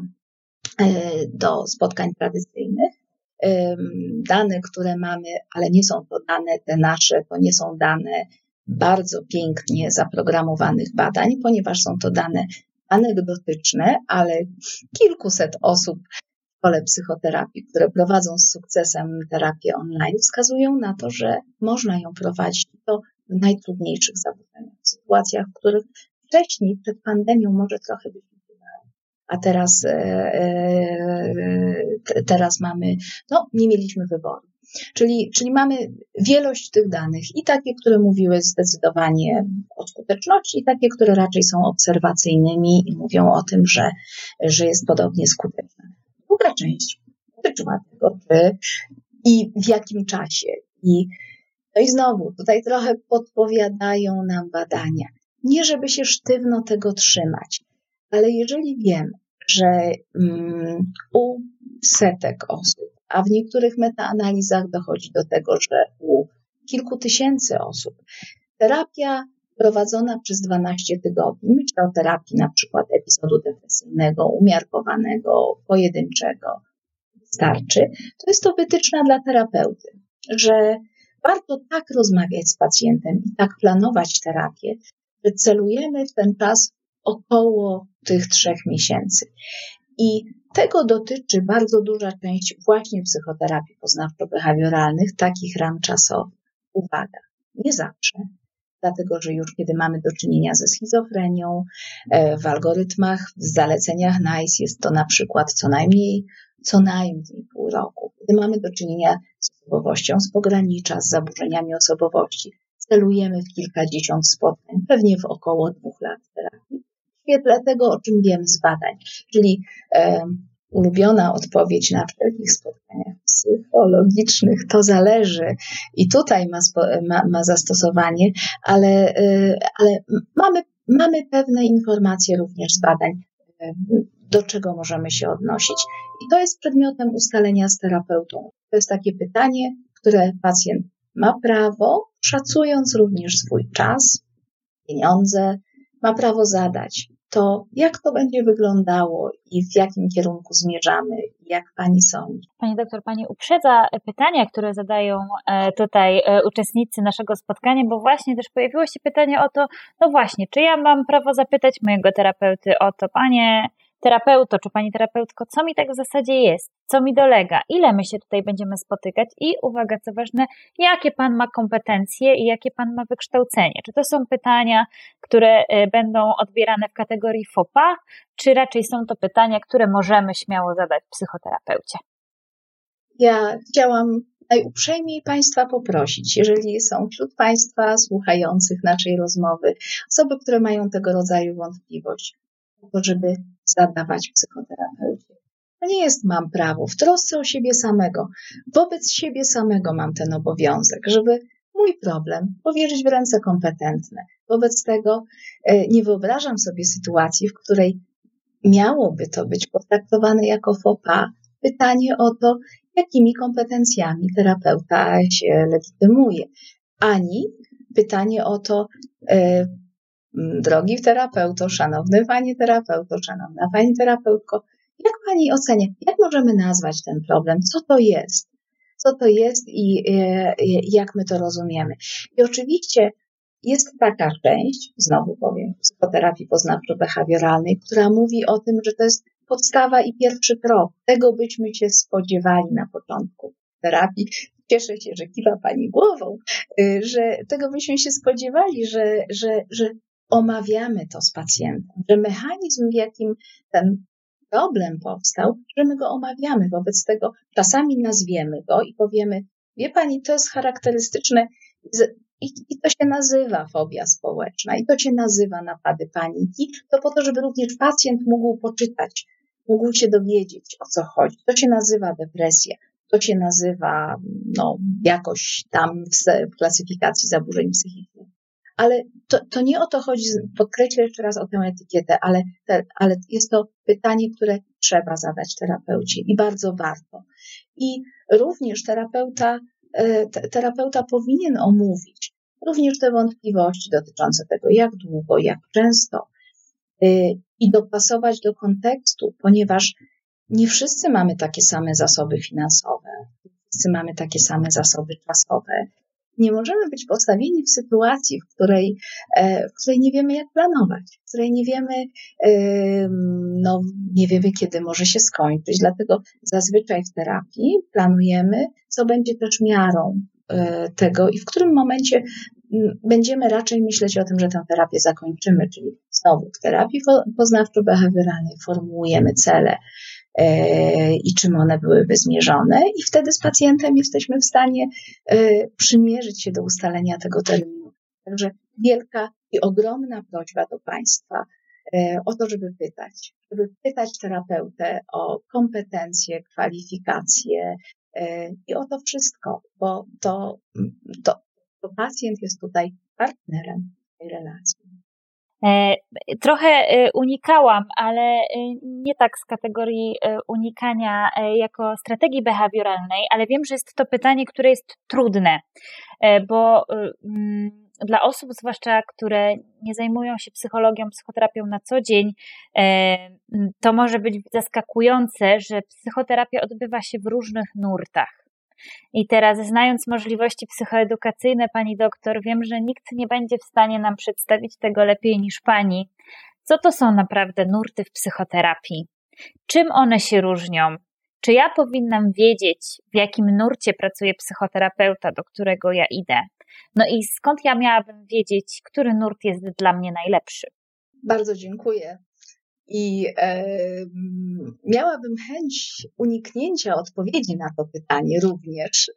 do spotkań tradycyjnych. Dane, które mamy, ale nie są to dane te nasze, to nie są dane bardzo pięknie zaprogramowanych badań, ponieważ są to dane anegdotyczne, ale kilkuset osób w szkole psychoterapii, które prowadzą z sukcesem terapię online, wskazują na to, że można ją prowadzić i to w najtrudniejszych zaburzeniach, w sytuacjach, w których wcześniej, przed pandemią może trochę byśmy się bali, a teraz, e, e, teraz mamy, no nie mieliśmy wyboru. Czyli, czyli mamy wielość tych danych i takie, które mówiły zdecydowanie o skuteczności, i takie, które raczej są obserwacyjnymi i mówią o tym, że, że jest podobnie skuteczna. Druga część dotyczyła tego, czy i w jakim czasie. I, no i znowu, tutaj trochę podpowiadają nam badania. Nie żeby się sztywno tego trzymać, ale jeżeli wiemy, że um, u setek osób, a w niektórych metaanalizach dochodzi do tego, że u kilku tysięcy osób terapia prowadzona przez dwanaście tygodni, myślę o terapii na przykład epizodu depresyjnego, umiarkowanego, pojedynczego, wystarczy, to jest to wytyczna dla terapeuty, że warto tak rozmawiać z pacjentem i tak planować terapię, że celujemy w ten czas około tych trzech miesięcy. I tego dotyczy bardzo duża część właśnie psychoterapii poznawczo-behawioralnych, takich ram czasowych. Uwaga, nie zawsze, dlatego że już kiedy mamy do czynienia ze schizofrenią, w algorytmach, w zaleceniach NICE jest to na przykład co najmniej, co najmniej pół roku. Kiedy mamy do czynienia z osobowością z pogranicza, z zaburzeniami osobowości, celujemy w kilkadziesiąt spotkań, pewnie w około dwóch lat terapii. W świetle tego, o czym wiemy z badań, czyli e, ulubiona odpowiedź na wszelkich spotkaniach psychologicznych, to zależy i tutaj ma, spo, ma, ma zastosowanie, ale, e, ale mamy, mamy pewne informacje również z badań, e, do czego możemy się odnosić. I to jest przedmiotem ustalenia z terapeutą. To jest takie pytanie, które pacjent ma prawo, szacując również swój czas, pieniądze, ma prawo zadać. To jak to będzie wyglądało i w jakim kierunku zmierzamy, jak Pani sądzi? Pani doktor, Pani uprzedza pytania, które zadają tutaj uczestnicy naszego spotkania, bo właśnie też pojawiło się pytanie o to, no właśnie, czy ja mam prawo zapytać mojego terapeuty o to, Panie terapeuto, czy Pani terapeutko, co mi tak w zasadzie jest, co mi dolega, ile my się tutaj będziemy spotykać i uwaga, co ważne, jakie Pan ma kompetencje i jakie Pan ma wykształcenie. Czy to są pytania, które będą odbierane w kategorii fopa, czy raczej są to pytania, które możemy śmiało zadać psychoterapeucie? Ja chciałam najuprzejmiej Państwa poprosić, jeżeli są wśród Państwa słuchających naszej rozmowy osoby, które mają tego rodzaju wątpliwość, to żeby zadawać psychoterapeucie. To nie jest mam prawo, w trosce o siebie samego, wobec siebie samego mam ten obowiązek, żeby mój problem powierzyć w ręce kompetentne. Wobec tego nie wyobrażam sobie sytuacji, w której miałoby to być potraktowane jako faux pas. Pytanie o to, jakimi kompetencjami terapeuta się legitymuje, ani pytanie o to, e, drogi terapeuto, szanowny panie terapeuto, szanowna pani terapeutko, jak pani ocenia, jak możemy nazwać ten problem, co to jest, co to jest i e, jak my to rozumiemy. I oczywiście jest taka część, znowu powiem, psychoterapii poznawczo-behawioralnej, która mówi o tym, że to jest podstawa i pierwszy krok. Tego byśmy się spodziewali na początku terapii. Cieszę się, że kiwa pani głową, że tego byśmy się spodziewali, że, że, że omawiamy to z pacjentem, że mechanizm, w jakim ten problem powstał, że my go omawiamy. Wobec tego czasami nazwiemy go i powiemy, wie pani, to jest charakterystyczne i, i to się nazywa fobia społeczna i to się nazywa napady paniki, to po to, żeby również pacjent mógł poczytać, mógł się dowiedzieć, o co chodzi. To się nazywa depresja, to się nazywa no, jakoś tam w, w klasyfikacji zaburzeń psychicznych. Ale to, to nie o to chodzi, podkreślę jeszcze raz o tę etykietę, ale, te, ale jest to pytanie, które trzeba zadać terapeucie i bardzo warto. I również terapeuta, terapeuta powinien omówić również te wątpliwości dotyczące tego, jak długo, jak często i dopasować do kontekstu, ponieważ nie wszyscy mamy takie same zasoby finansowe, nie wszyscy mamy takie same zasoby czasowe. Nie możemy być postawieni w sytuacji, w której, w której nie wiemy, jak planować, w której nie wiemy, no, nie wiemy, kiedy może się skończyć. Dlatego zazwyczaj w terapii planujemy, co będzie też miarą tego i w którym momencie będziemy raczej myśleć o tym, że tę terapię zakończymy, czyli znowu w terapii poznawczo-behawioralnej formułujemy cele i czym one byłyby zmierzone i wtedy z pacjentem jesteśmy w stanie przymierzyć się do ustalenia tego terminu. Także wielka i ogromna prośba do Państwa o to, żeby pytać, żeby pytać terapeutę o kompetencje, kwalifikacje i o to wszystko, bo to, to, to pacjent jest tutaj partnerem tej relacji. Trochę unikałam, ale nie tak z kategorii unikania jako strategii behawioralnej, ale wiem, że jest to pytanie, które jest trudne, bo dla osób, zwłaszcza które nie zajmują się psychologią, psychoterapią na co dzień, to może być zaskakujące, że psychoterapia odbywa się w różnych nurtach. I teraz, znając możliwości psychoedukacyjne pani doktor, wiem, że nikt nie będzie w stanie nam przedstawić tego lepiej niż pani. Co to są naprawdę nurty w psychoterapii? Czym one się różnią? Czy ja powinnam wiedzieć, w jakim nurcie pracuje psychoterapeuta, do którego ja idę? No i skąd ja miałabym wiedzieć, który nurt jest dla mnie najlepszy? Bardzo dziękuję. I e, miałabym chęć uniknięcia odpowiedzi na to pytanie również,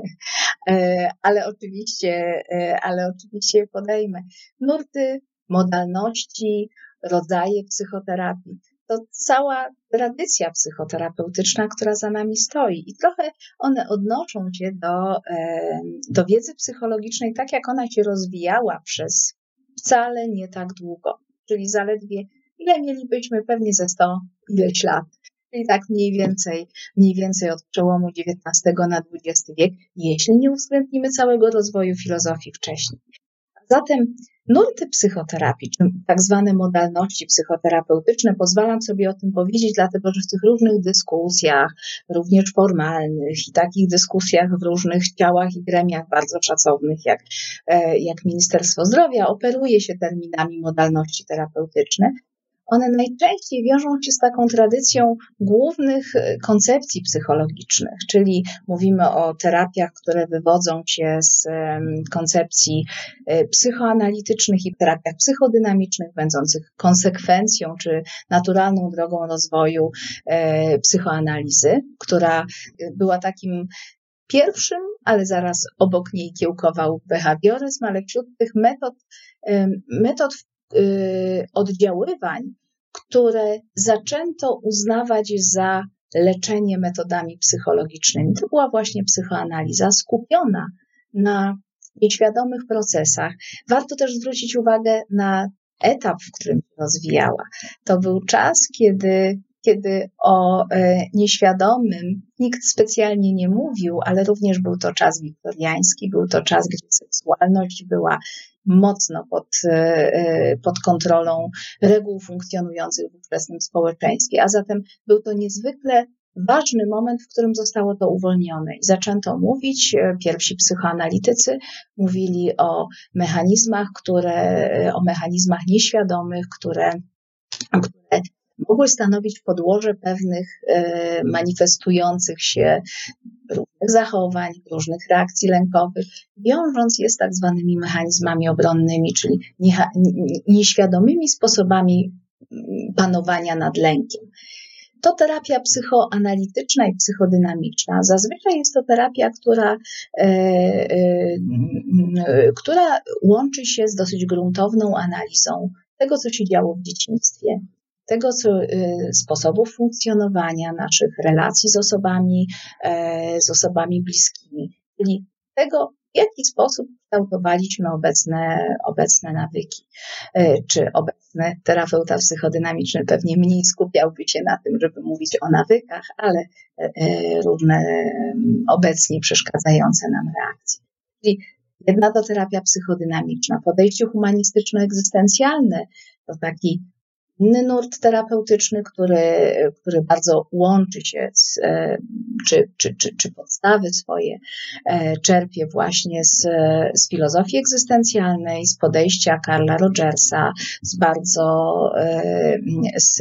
e, ale oczywiście, e, ale oczywiście podejmę. Nurty, modalności, rodzaje psychoterapii. To cała tradycja psychoterapeutyczna, która za nami stoi i trochę one odnoszą się do, e, do wiedzy psychologicznej, tak jak ona się rozwijała przez wcale nie tak długo, czyli zaledwie ile mielibyśmy pewnie ze sto ileś lat, czyli tak mniej więcej, mniej więcej od przełomu dziewiętnastego na dwudziesty wiek, jeśli nie uwzględnimy całego rozwoju filozofii wcześniej. Zatem nurty psychoterapii, czy tak zwane modalności psychoterapeutyczne, pozwalam sobie o tym powiedzieć, dlatego że w tych różnych dyskusjach, również formalnych i takich dyskusjach w różnych ciałach i gremiach bardzo szacownych, jak, jak Ministerstwo Zdrowia, operuje się terminami modalności terapeutyczne. One najczęściej wiążą się z taką tradycją głównych koncepcji psychologicznych, czyli mówimy o terapiach, które wywodzą się z koncepcji psychoanalitycznych i terapiach psychodynamicznych, będących konsekwencją czy naturalną drogą rozwoju psychoanalizy, która była takim Pierwszym, ale zaraz obok niej kiełkował behawioryzm, ale wśród tych metod, metod oddziaływań, które zaczęto uznawać za leczenie metodami psychologicznymi, to była właśnie psychoanaliza skupiona na nieświadomych procesach. Warto też zwrócić uwagę na etap, w którym się rozwijała. To był czas, kiedy, kiedy o e, nieświadomym nikt specjalnie nie mówił, ale również był to czas wiktoriański, był to czas, gdzie seksualność była mocno pod, e, pod kontrolą reguł funkcjonujących w ówczesnym społeczeństwie, a zatem był to niezwykle ważny moment, w którym zostało to uwolnione i zaczęto mówić, pierwsi psychoanalitycy mówili o mechanizmach, które, o mechanizmach nieświadomych, które, które mogły stanowić podłoże pewnych manifestujących się różnych zachowań, różnych reakcji lękowych, wiążąc je z tak zwanymi mechanizmami obronnymi, czyli nieświadomymi sposobami panowania nad lękiem. To terapia psychoanalityczna i psychodynamiczna. Zazwyczaj jest to terapia, która, e, e, która łączy się z dosyć gruntowną analizą tego, co się działo w dzieciństwie, tego, co, e, sposobów funkcjonowania naszych relacji z osobami, e, z osobami bliskimi, czyli tego, w jaki sposób kształtowaliśmy obecne, obecne nawyki. Czy obecny terapeuta psychodynamiczny pewnie mniej skupiałby się na tym, żeby mówić o nawykach, ale różne obecnie przeszkadzające nam reakcje. Czyli jedna to terapia psychodynamiczna. Podejście humanistyczno-egzystencjalne to taki inny nurt terapeutyczny, który, który bardzo łączy się z, czy, czy, czy, czy podstawy swoje czerpie właśnie z, z filozofii egzystencjalnej, z podejścia Carla Rogersa, z bardzo z,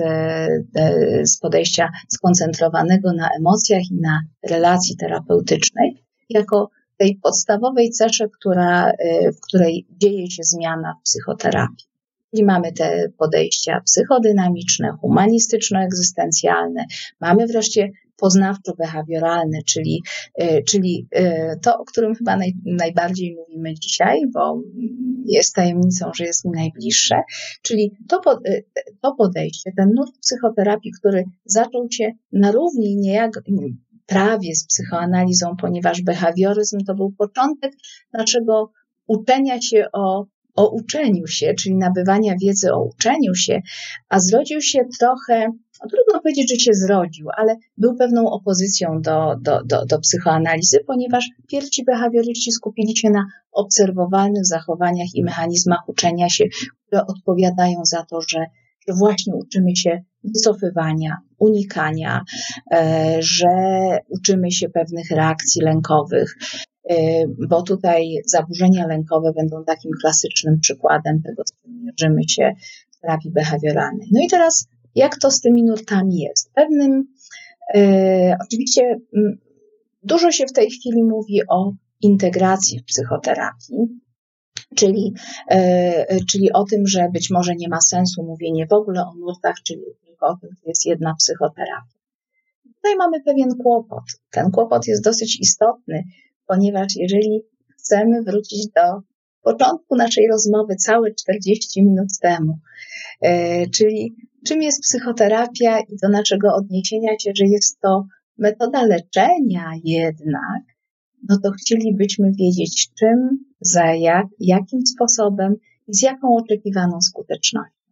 z podejścia skoncentrowanego na emocjach i na relacji terapeutycznej, jako tej podstawowej cesze, która, w której dzieje się zmiana w psychoterapii. Czyli mamy te podejścia psychodynamiczne, humanistyczno-egzystencjalne, mamy wreszcie poznawczo-behawioralne, czyli, czyli to, o którym chyba naj, najbardziej mówimy dzisiaj, bo jest tajemnicą, że jest mi najbliższe, czyli to, to podejście, ten nurt psychoterapii, który zaczął się na równi niejako prawie z psychoanalizą, ponieważ behawioryzm to był początek naszego uczenia się o o uczeniu się, czyli nabywania wiedzy o uczeniu się, a zrodził się trochę, no trudno powiedzieć, że się zrodził, ale był pewną opozycją do, do, do, do psychoanalizy, ponieważ pierwsi behawioryści skupili się na obserwowalnych zachowaniach i mechanizmach uczenia się, które odpowiadają za to, że, że właśnie uczymy się wycofywania, unikania, że uczymy się pewnych reakcji lękowych, bo tutaj zaburzenia lękowe będą takim klasycznym przykładem tego, z czym mierzymy się w terapii behawioralnej. No i teraz, jak to z tymi nurtami jest? Pewnym, e, oczywiście m, dużo się w tej chwili mówi o integracji w psychoterapii, czyli, e, czyli o tym, że być może nie ma sensu mówienie w ogóle o nurtach, czyli tylko o tym, że jest jedna psychoterapia. Tutaj mamy pewien kłopot. Ten kłopot jest dosyć istotny, ponieważ jeżeli chcemy wrócić do początku naszej rozmowy całe czterdzieści minut temu, e, czyli czym jest psychoterapia i do naszego odniesienia się, że jest to metoda leczenia jednak, no to chcielibyśmy wiedzieć czym, za jak, jakim sposobem i z jaką oczekiwaną skutecznością.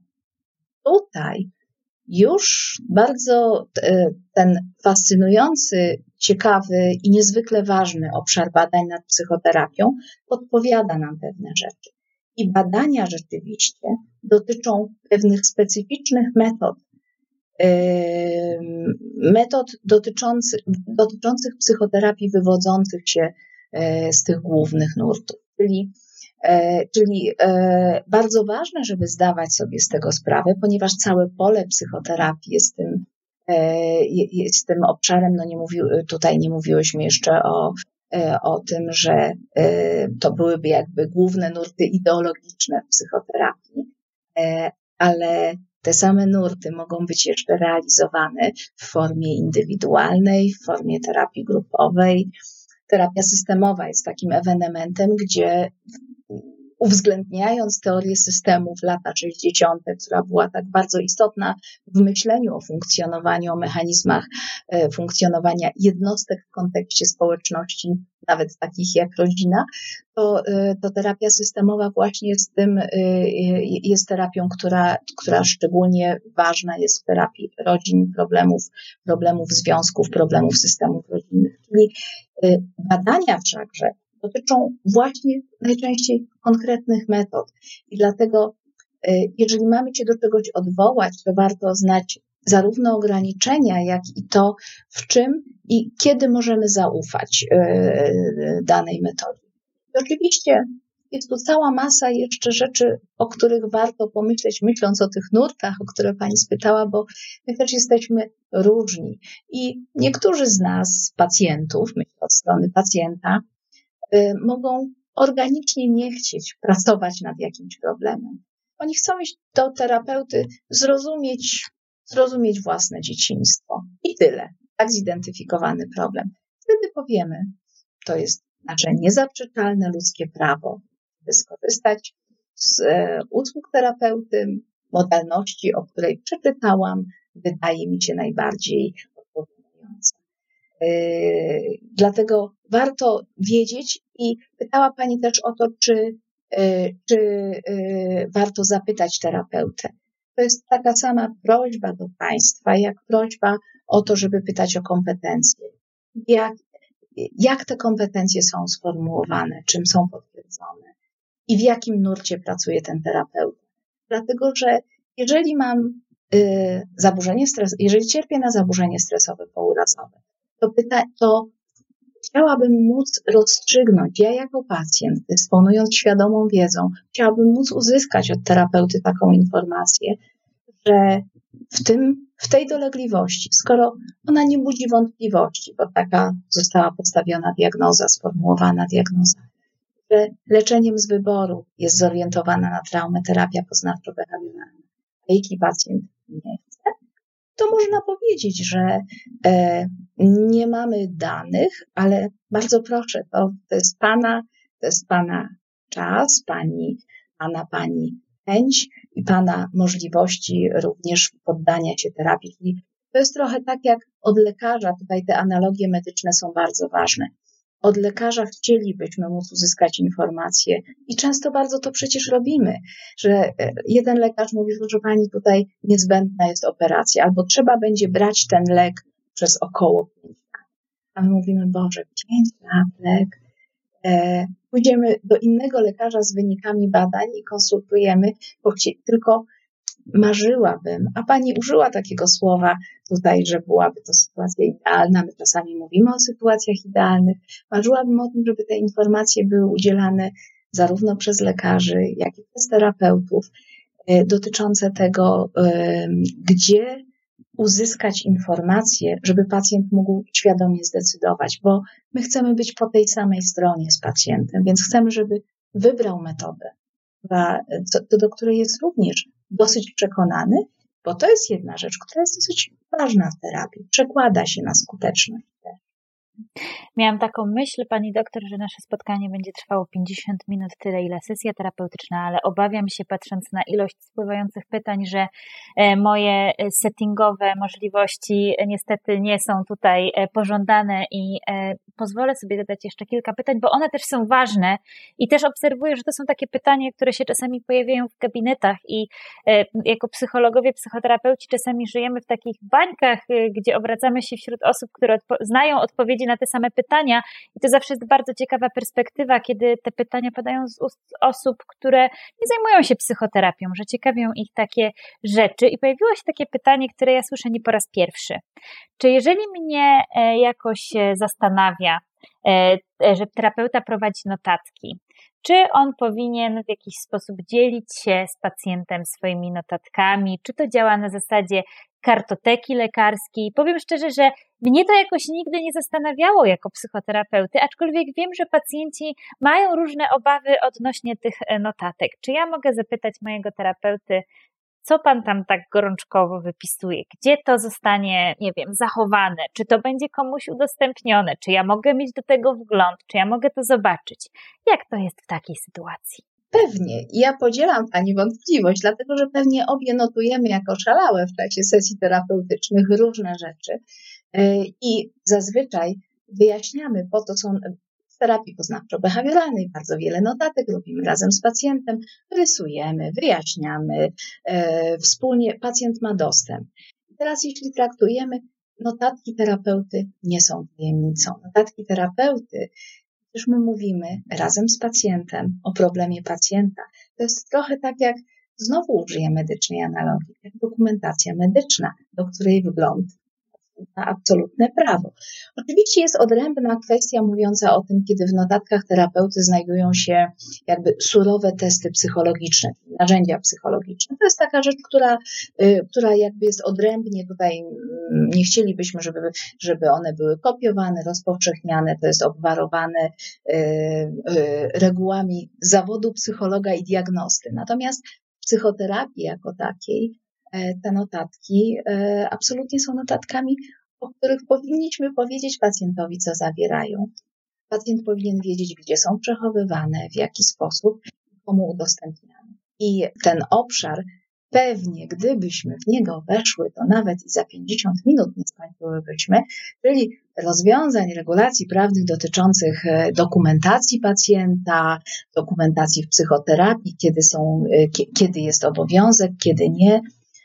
Tutaj już bardzo ten fascynujący, ciekawy i niezwykle ważny obszar badań nad psychoterapią podpowiada nam pewne rzeczy. I badania rzeczywiście dotyczą pewnych specyficznych metod, metod dotyczących, dotyczących psychoterapii wywodzących się z tych głównych nurtów, czyli Czyli bardzo ważne, żeby zdawać sobie z tego sprawę, ponieważ całe pole psychoterapii jest tym, jest tym obszarem, no nie mówił, tutaj nie mówiłyśmy jeszcze o, o tym, że to byłyby jakby główne nurty ideologiczne w psychoterapii, ale te same nurty mogą być jeszcze realizowane w formie indywidualnej, w formie terapii grupowej, Terapia systemowa jest takim ewenementem, gdzie uwzględniając teorię systemów lata sześćdziesiąte, która była tak bardzo istotna w myśleniu o funkcjonowaniu, o mechanizmach funkcjonowania jednostek w kontekście społeczności, nawet takich jak rodzina, to, to terapia systemowa właśnie jest tym, jest terapią, która, która szczególnie ważna jest w terapii rodzin, problemów, problemów związków, problemów systemów rodzinnych. Czyli badania wszakże dotyczą właśnie najczęściej konkretnych metod. I dlatego, jeżeli mamy się do czegoś odwołać, to warto znać zarówno ograniczenia, jak i to, w czym i kiedy możemy zaufać danej metodzie. I oczywiście jest tu cała masa jeszcze rzeczy, o których warto pomyśleć, myśląc o tych nurtach, o które Pani spytała, bo my też jesteśmy różni. I niektórzy z nas, pacjentów, myślę od strony pacjenta, mogą organicznie nie chcieć pracować nad jakimś problemem. Oni chcą iść do terapeuty, zrozumieć, zrozumieć własne dzieciństwo i tyle. Tak zidentyfikowany problem. Wtedy powiemy, to jest nasze niezaprzeczalne ludzkie prawo, by skorzystać z usług terapeuty, modalności, o której przeczytałam, wydaje mi się najbardziej odpowiadająca. Yy, dlatego warto wiedzieć i pytała Pani też o to, czy, yy, czy yy, warto zapytać terapeutę. To jest taka sama prośba do Państwa, jak prośba o to, żeby pytać o kompetencje. Jak, jak te kompetencje są sformułowane, czym są potwierdzone i w jakim nurcie pracuje ten terapeuta. Dlatego, że jeżeli mam yy, zaburzenie stresu, jeżeli cierpię na zaburzenie stresowe pourazowe, to, pyta, to chciałabym móc rozstrzygnąć, ja jako pacjent, dysponując świadomą wiedzą, chciałabym móc uzyskać od terapeuty taką informację, że w tym, w tej dolegliwości, skoro ona nie budzi wątpliwości, bo taka została postawiona diagnoza, sformułowana diagnoza, że leczeniem z wyboru jest zorientowana na traumę terapia poznawczo-behawioralna, a jaki pacjent nie chce, to można powiedzieć, że e, nie mamy danych, ale bardzo proszę, to, to jest Pana, to jest Pana czas, Pani, Pana, Pani chęć i Pana możliwości również poddania się terapii. Czyli to jest trochę tak jak od lekarza, tutaj te analogie medyczne są bardzo ważne. Od lekarza chcielibyśmy móc uzyskać informacje i często bardzo to przecież robimy, że jeden lekarz mówi, że Pani tutaj niezbędna jest operacja albo trzeba będzie brać ten lek przez około pięć lat. A my mówimy, Boże, pięć lat lek. E, pójdziemy do innego lekarza z wynikami badań i konsultujemy, bo chci- tylko marzyłabym, a Pani użyła takiego słowa tutaj, że byłaby to sytuacja idealna, my czasami mówimy o sytuacjach idealnych, marzyłabym o tym, żeby te informacje były udzielane zarówno przez lekarzy, jak i przez terapeutów, dotyczące tego, gdzie uzyskać informacje, żeby pacjent mógł świadomie zdecydować, bo my chcemy być po tej samej stronie z pacjentem, więc chcemy, żeby wybrał metodę, do, do której jest również dosyć przekonany, bo to jest jedna rzecz, która jest dosyć ważna w terapii, przekłada się na skuteczność. Miałam taką myśl, pani doktor, że nasze spotkanie będzie trwało pięćdziesiąt minut, tyle ile sesja terapeutyczna, ale obawiam się, patrząc na ilość spływających pytań, że moje settingowe możliwości niestety nie są tutaj pożądane i pozwolę sobie zadać jeszcze kilka pytań, bo one też są ważne i też obserwuję, że to są takie pytania, które się czasami pojawiają w gabinetach i jako psychologowie, psychoterapeuci czasami żyjemy w takich bańkach, gdzie obracamy się wśród osób, które odpo- znają odpowiedzi na te same pytania i to zawsze jest bardzo ciekawa perspektywa, kiedy te pytania padają z ust osób, które nie zajmują się psychoterapią, że ciekawią ich takie rzeczy i pojawiło się takie pytanie, które ja słyszę nie po raz pierwszy. Czy jeżeli mnie jakoś zastanawia, że terapeuta prowadzi notatki, czy on powinien w jakiś sposób dzielić się z pacjentem swoimi notatkami, czy to działa na zasadzie kartoteki lekarskiej? Powiem szczerze, że mnie to jakoś nigdy nie zastanawiało jako psychoterapeuty, aczkolwiek wiem, że pacjenci mają różne obawy odnośnie tych notatek. Czy ja mogę zapytać mojego terapeuty, co pan tam tak gorączkowo wypisuje? Gdzie to zostanie, nie wiem, zachowane? Czy to będzie komuś udostępnione? Czy ja mogę mieć do tego wgląd? Czy ja mogę to zobaczyć? Jak to jest w takiej sytuacji? Pewnie. Ja podzielam Pani wątpliwość, dlatego że pewnie obie notujemy jako szalałe w czasie sesji terapeutycznych różne rzeczy i zazwyczaj wyjaśniamy, po to są w terapii poznawczo-behawioralnej bardzo wiele notatek, robimy razem z pacjentem, rysujemy, wyjaśniamy, wspólnie pacjent ma dostęp. I teraz jeśli traktujemy, notatki terapeuty nie są tajemnicą. Notatki terapeuty, przecież my mówimy razem z pacjentem o problemie pacjenta. To jest trochę tak jak, znowu użyję medycznej analogii, jak dokumentacja medyczna, do której wgląd ma absolutne prawo. Oczywiście jest odrębna kwestia mówiąca o tym, kiedy w notatkach terapeuty znajdują się jakby surowe testy psychologiczne, narzędzia psychologiczne. To jest taka rzecz, która, która jakby jest odrębnie tutaj, nie chcielibyśmy, żeby, żeby one były kopiowane, rozpowszechniane, to jest obwarowane regułami zawodu psychologa i diagnosty. Natomiast w psychoterapii jako takiej te notatki absolutnie są notatkami, o których powinniśmy powiedzieć pacjentowi, co zawierają. Pacjent powinien wiedzieć, gdzie są przechowywane, w jaki sposób, komu udostępniane. I ten obszar pewnie, gdybyśmy w niego weszły, to nawet i za pięćdziesiąt minut nie skończyłybyśmy, czyli rozwiązań, regulacji prawnych dotyczących dokumentacji pacjenta, dokumentacji w psychoterapii, kiedy są, kiedy jest obowiązek, kiedy nie.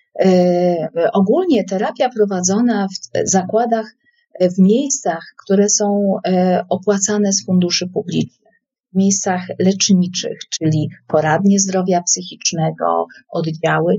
Ogólnie terapia prowadzona w zakładach, w miejscach, które są opłacane z funduszy publicznych, w miejscach leczniczych, czyli poradnie zdrowia psychicznego, oddziały.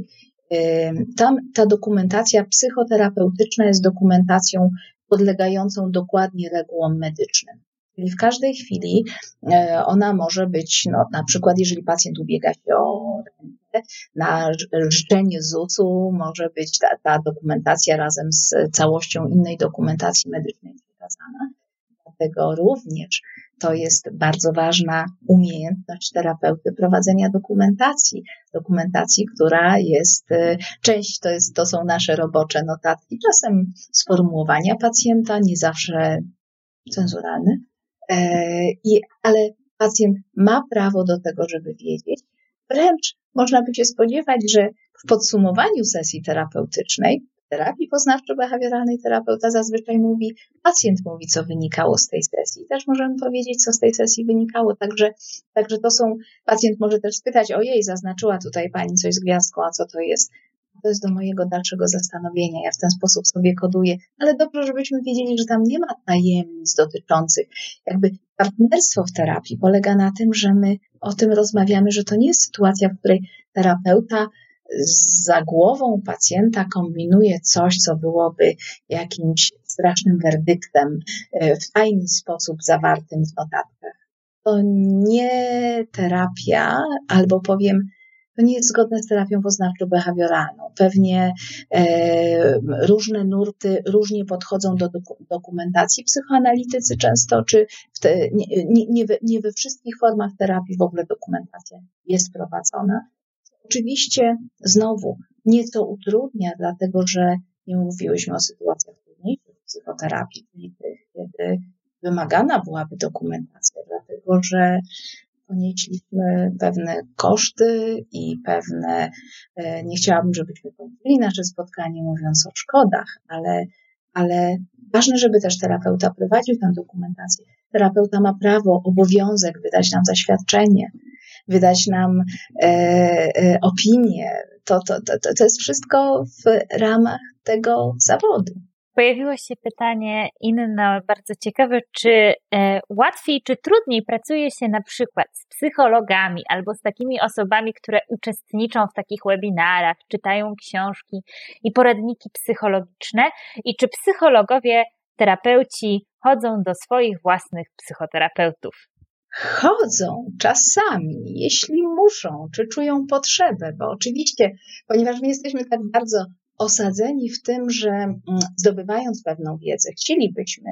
Tam ta dokumentacja psychoterapeutyczna jest dokumentacją podlegającą dokładnie regułom medycznym. Czyli w każdej chwili ona może być, no, na przykład jeżeli pacjent ubiega się o rentę, na życzenie zusu może być ta, ta dokumentacja razem z całością innej dokumentacji medycznej przekazana. Dlatego również to jest bardzo ważna umiejętność terapeuty prowadzenia dokumentacji. Dokumentacji, która jest, część to, jest, to są nasze robocze notatki, czasem sformułowania pacjenta, nie zawsze cenzuralne. I, ale pacjent ma prawo do tego, żeby wiedzieć. Wręcz można by się spodziewać, że w podsumowaniu sesji terapeutycznej, w terapii poznawczo-behawioralnej terapeuta zazwyczaj mówi, pacjent mówi, co wynikało z tej sesji. Też możemy powiedzieć, co z tej sesji wynikało. Także, także to są, pacjent może też spytać, ojej, zaznaczyła tutaj pani coś z gwiazdką, a co to jest? To jest do mojego dalszego zastanowienia. Ja w ten sposób sobie koduję, ale dobrze, żebyśmy wiedzieli, że tam nie ma tajemnic dotyczących. Jakby partnerstwo w terapii polega na tym, że my o tym rozmawiamy, że to nie jest sytuacja, w której terapeuta za głową pacjenta kombinuje coś, co byłoby jakimś strasznym werdyktem w tajny sposób zawartym w notatkach. To nie terapia, albo powiem, to nie jest zgodne z terapią poznawczo-behawioralną. Pewnie e, różne nurty różnie podchodzą do doku- dokumentacji. Psychoanalitycy często, czy w te, nie, nie, we, nie we wszystkich formach terapii w ogóle dokumentacja jest prowadzona. Oczywiście znowu nieco utrudnia, dlatego że nie mówiłyśmy o sytuacjach trudniejszych w psychoterapii, czyli tych, kiedy wymagana byłaby dokumentacja, dlatego że ponieśliśmy pewne koszty i pewne, nie chciałabym, żebyśmy kończyli nasze spotkanie mówiąc o szkodach, ale, ale ważne, żeby też terapeuta prowadził tę dokumentację. Terapeuta ma prawo, obowiązek wydać nam zaświadczenie, wydać nam e, e, opinię. To, to, to, to jest wszystko w ramach tego zawodu. Pojawiło się pytanie inne, bardzo ciekawe, czy e, łatwiej czy trudniej pracuje się na przykład z psychologami albo z takimi osobami, które uczestniczą w takich webinarach, czytają książki i poradniki psychologiczne, i czy psychologowie, terapeuci chodzą do swoich własnych psychoterapeutów? Chodzą czasami, jeśli muszą, czy czują potrzebę, bo oczywiście, ponieważ my jesteśmy tak bardzo osadzeni w tym, że zdobywając pewną wiedzę, chcielibyśmy,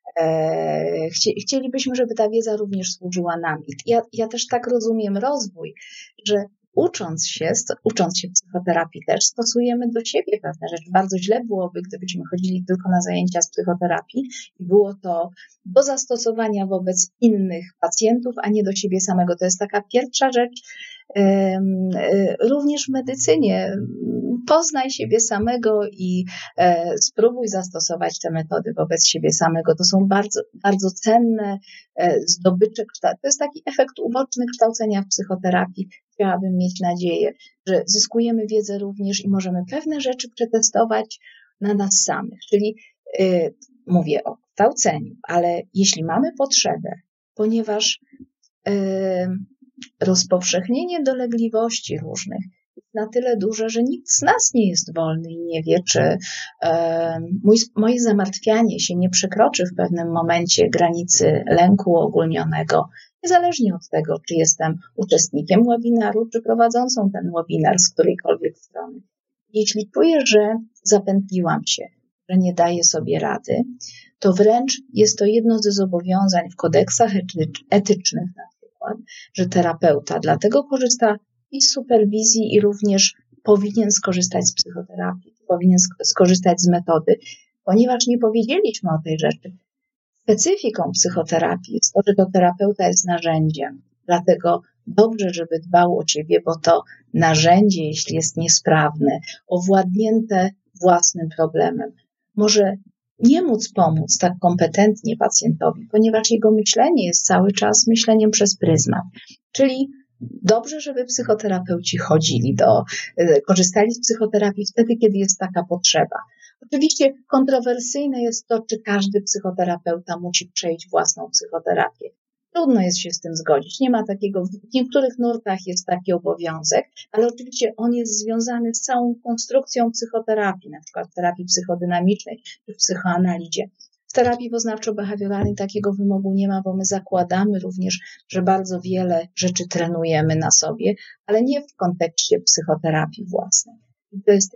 e, chci, chcielibyśmy, żeby ta wiedza również służyła nam. I ja, ja też tak rozumiem rozwój, że ucząc się, ucząc się psychoterapii też stosujemy do siebie pewne rzeczy. Bardzo źle byłoby, gdybyśmy chodzili tylko na zajęcia z psychoterapii i było to do zastosowania wobec innych pacjentów, a nie do siebie samego. To jest taka pierwsza rzecz, również w medycynie. Poznaj siebie samego i spróbuj zastosować te metody wobec siebie samego. To są bardzo, bardzo cenne zdobycze. To jest taki efekt uboczny kształcenia w psychoterapii. Chciałabym mieć nadzieję, że zyskujemy wiedzę również i możemy pewne rzeczy przetestować na nas samych. Czyli yy, mówię o kształceniu, ale jeśli mamy potrzebę, ponieważ yy, rozpowszechnienie dolegliwości różnych jest na tyle duże, że nikt z nas nie jest wolny i nie wie, czy yy, mój, moje zamartwianie się nie przekroczy w pewnym momencie granicy lęku ogólnionego, niezależnie od tego, czy jestem uczestnikiem webinaru, czy prowadzącą ten webinar z którejkolwiek strony. Jeśli czuję, że zapętliłam się, że nie daję sobie rady, to wręcz jest to jedno ze zobowiązań w kodeksach etycznych na przykład, że terapeuta dlatego korzysta i z superwizji i również powinien skorzystać z psychoterapii, powinien skorzystać z metody, ponieważ nie powiedzieliśmy o tej rzeczy. Specyfiką psychoterapii jest to, że to terapeuta jest narzędziem, dlatego dobrze, żeby dbał o ciebie, bo to narzędzie, jeśli jest niesprawne, owładnięte własnym problemem, może nie móc pomóc tak kompetentnie pacjentowi, ponieważ jego myślenie jest cały czas myśleniem przez pryzmat. Czyli dobrze, żeby psychoterapeuci chodzili do, korzystali z psychoterapii wtedy, kiedy jest taka potrzeba. Oczywiście kontrowersyjne jest to, czy każdy psychoterapeuta musi przejść własną psychoterapię. Trudno jest się z tym zgodzić. Nie ma takiego, w niektórych nurtach jest taki obowiązek, ale oczywiście on jest związany z całą konstrukcją psychoterapii, na przykład w terapii psychodynamicznej czy w psychoanalizie. W terapii poznawczo-behawioralnej takiego wymogu nie ma, bo my zakładamy również, że bardzo wiele rzeczy trenujemy na sobie, ale nie w kontekście psychoterapii własnej. To jest,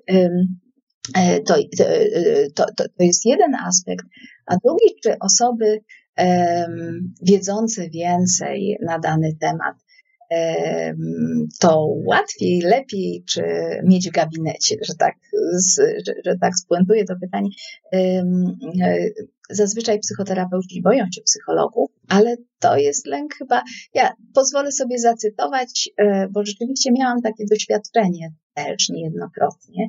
to, to, to, to jest jeden aspekt, a drugi, czy osoby wiedzące więcej na dany temat, to łatwiej, lepiej, czy mieć w gabinecie, że tak, że, że tak spuentuję to pytanie. Zazwyczaj psychoterapeuci boją się psychologów, ale to jest lęk chyba, ja pozwolę sobie zacytować, bo rzeczywiście miałam takie doświadczenie też niejednokrotnie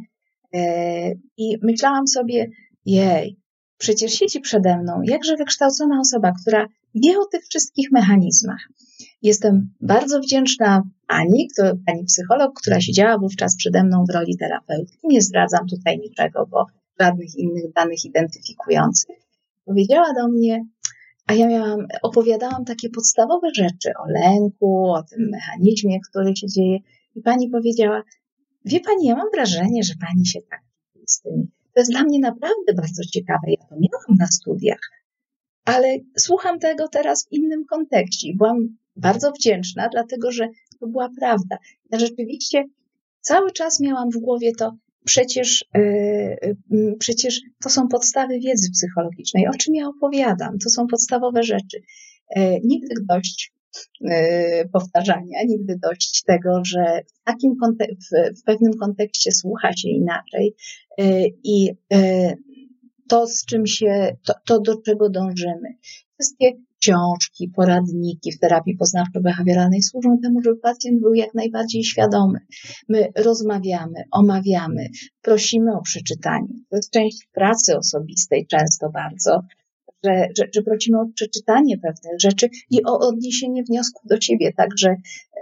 i myślałam sobie, jej, przecież siedzi przede mną jakże wykształcona osoba, która wie o tych wszystkich mechanizmach. Jestem bardzo wdzięczna Ani, kto, pani psycholog, która siedziała wówczas przede mną w roli terapeutki. Nie zdradzam tutaj niczego, bo żadnych innych danych identyfikujących. Powiedziała do mnie, a ja miałam, opowiadałam takie podstawowe rzeczy o lęku, o tym mechanizmie, który się dzieje. I pani powiedziała, wie pani, ja mam wrażenie, że pani się tak z tym. To jest dla mnie naprawdę bardzo ciekawe. Ja to miałam na studiach, ale słucham tego teraz w innym kontekście i byłam bardzo wdzięczna, dlatego że to była prawda. Ja rzeczywiście cały czas miałam w głowie to, przecież, yy, yy, przecież to są podstawy wiedzy psychologicznej. O czym ja opowiadam? To są podstawowe rzeczy. Yy, nigdy dość yy, powtarzania, nigdy dość tego, że w, takim kontek- w, w pewnym kontekście słucha się inaczej yy, i yy, to, z czym się, to, to, do czego dążymy. Wszystkie książki, poradniki w terapii poznawczo-behawioralnej służą temu, żeby pacjent był jak najbardziej świadomy. My rozmawiamy, omawiamy, prosimy o przeczytanie. To jest część pracy osobistej często bardzo, że, że, że prosimy o przeczytanie pewnych rzeczy i o odniesienie wniosków do siebie. Także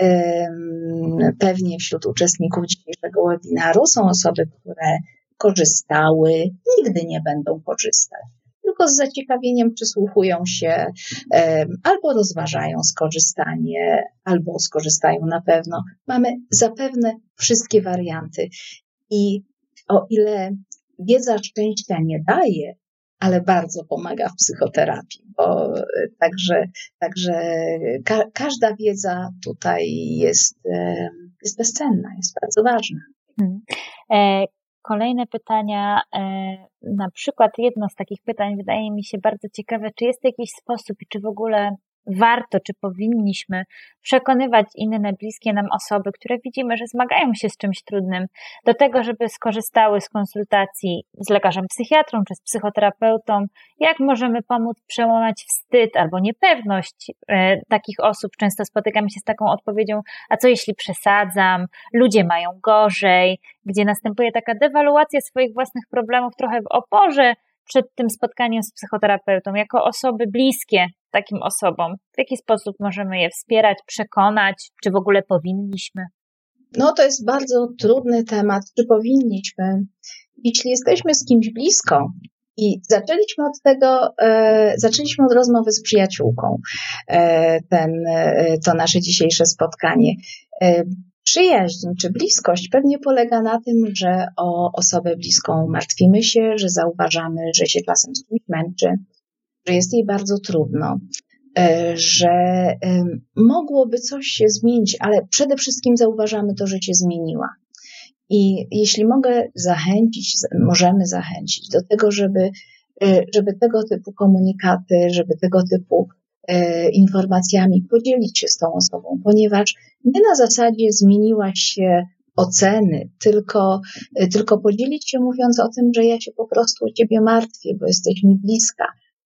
um, pewnie wśród uczestników dzisiejszego webinaru są osoby, które korzystały, nigdy nie będą korzystać. Tylko z zaciekawieniem przysłuchują się um, albo rozważają skorzystanie, albo skorzystają na pewno. Mamy zapewne wszystkie warianty. I o ile wiedza szczęścia nie daje, ale bardzo pomaga w psychoterapii, bo także, także ka- każda wiedza tutaj jest, jest bezcenna, jest bardzo ważna. Hmm. E- Kolejne pytania, na przykład jedno z takich pytań wydaje mi się bardzo ciekawe, czy jest jakiś sposób i czy w ogóle warto, czy powinniśmy przekonywać inne bliskie nam osoby, które widzimy, że zmagają się z czymś trudnym, do tego, żeby skorzystały z konsultacji z lekarzem psychiatrą czy z psychoterapeutą, jak możemy pomóc przełamać wstyd albo niepewność e, takich osób. Często spotykamy się z taką odpowiedzią, a co jeśli przesadzam, ludzie mają gorzej, gdzie następuje taka dewaluacja swoich własnych problemów trochę w oporze przed tym spotkaniem z psychoterapeutą, jako osoby bliskie takim osobom. W jaki sposób możemy je wspierać, przekonać, czy w ogóle powinniśmy? No to jest bardzo trudny temat, czy powinniśmy. Jeśli jesteśmy z kimś blisko i zaczęliśmy od tego, e, zaczęliśmy od rozmowy z przyjaciółką, e, ten, e, to nasze dzisiejsze spotkanie. E, Przyjaźń czy bliskość pewnie polega na tym, że o osobę bliską martwimy się, że zauważamy, że się czasem z kimś męczy, że jest jej bardzo trudno, że mogłoby coś się zmienić, ale przede wszystkim zauważamy to, że się zmieniła. I jeśli mogę zachęcić, możemy zachęcić do tego, żeby, żeby tego typu komunikaty, żeby tego typu informacjami podzielić się z tą osobą, ponieważ nie na zasadzie zmieniłaś się oceny, tylko, tylko podzielić się mówiąc o tym, że ja się po prostu o ciebie martwię, bo jesteś mi bliska.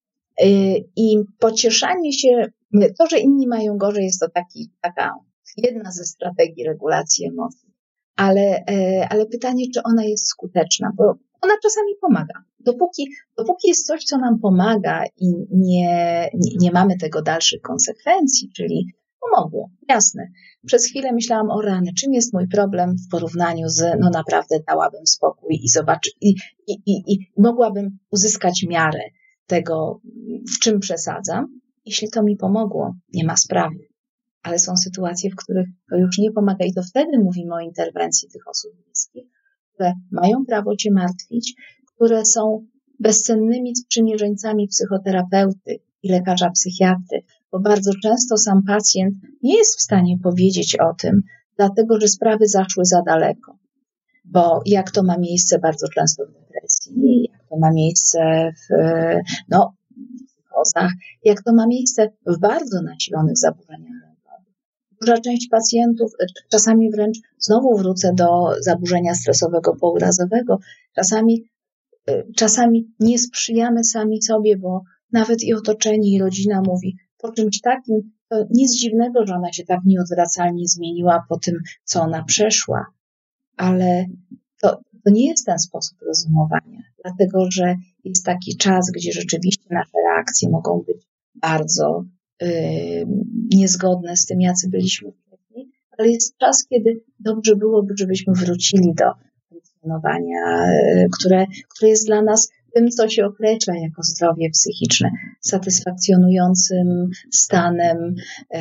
I pocieszanie się, to, że inni mają gorzej, jest to taki, taka jedna ze strategii regulacji emocji, ale, ale pytanie, czy ona jest skuteczna, bo ona czasami pomaga. Dopóki, dopóki jest coś, co nam pomaga i nie, nie, nie mamy tego dalszych konsekwencji, czyli pomogło, jasne. Przez chwilę myślałam, o rany, czym jest mój problem w porównaniu z, no naprawdę dałabym spokój i zobaczy, i, i, i, i mogłabym uzyskać miarę tego, w czym przesadzam. Jeśli to mi pomogło, nie ma sprawy. Ale są sytuacje, w których to już nie pomaga i to wtedy mówimy o interwencji tych osób bliskich, które mają prawo cię martwić, które są bezcennymi sprzymierzeńcami psychoterapeuty i lekarza psychiatry, bo bardzo często sam pacjent nie jest w stanie powiedzieć o tym, dlatego że sprawy zaszły za daleko. Bo jak to ma miejsce bardzo często w depresji, jak to ma miejsce w, no, w psychozach, jak to ma miejsce w bardzo nasilonych zaburzeniach lękowych. Duża część pacjentów, czasami wręcz znowu wrócę do zaburzenia stresowego pourazowego, czasami, czasami nie sprzyjamy sami sobie, bo nawet i otoczenie, i rodzina mówi, po czymś takim, to nic dziwnego, że ona się tak nieodwracalnie zmieniła po tym, co ona przeszła. Ale to, to nie jest ten sposób rozumowania, dlatego że jest taki czas, gdzie rzeczywiście nasze reakcje mogą być bardzo y, niezgodne z tym, jacy byliśmy wcześniej, ale jest czas, kiedy dobrze byłoby, żebyśmy wrócili do funkcjonowania, y, które, które jest dla nas tym, co się określa jako zdrowie psychiczne, satysfakcjonującym stanem y,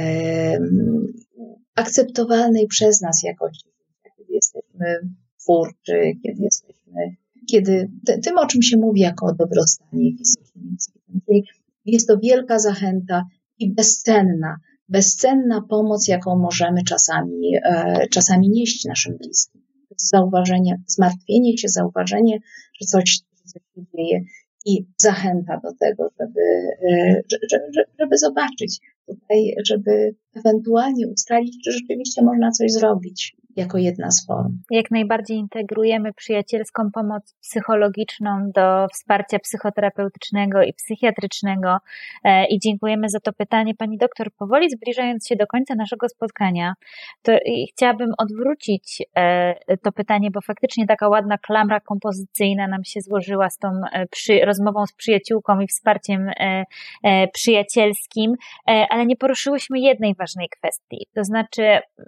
akceptowalnej przez nas jakości, kiedy jesteśmy twórczy, kiedy jesteśmy, kiedy tym, o czym się mówi jako o dobrostanie fizycznym. Czyli jest to wielka zachęta i bezcenna, bezcenna pomoc, jaką możemy czasami, czasami nieść naszym bliskim. Zauważenie, zmartwienie się, zauważenie, że coś, coś się dzieje i zachęta do tego, żeby, żeby, żeby zobaczyć tutaj, żeby ewentualnie ustalić, czy rzeczywiście można coś zrobić jako jedna z form. Jak najbardziej integrujemy przyjacielską pomoc psychologiczną do wsparcia psychoterapeutycznego i psychiatrycznego i dziękujemy za to pytanie. Pani doktor, powoli zbliżając się do końca naszego spotkania, to chciałabym odwrócić to pytanie, bo faktycznie taka ładna klamra kompozycyjna nam się złożyła z tą przy, rozmową z przyjaciółką i wsparciem przyjacielskim, ale nie poruszyłyśmy jednej ważnej kwestii, to znaczy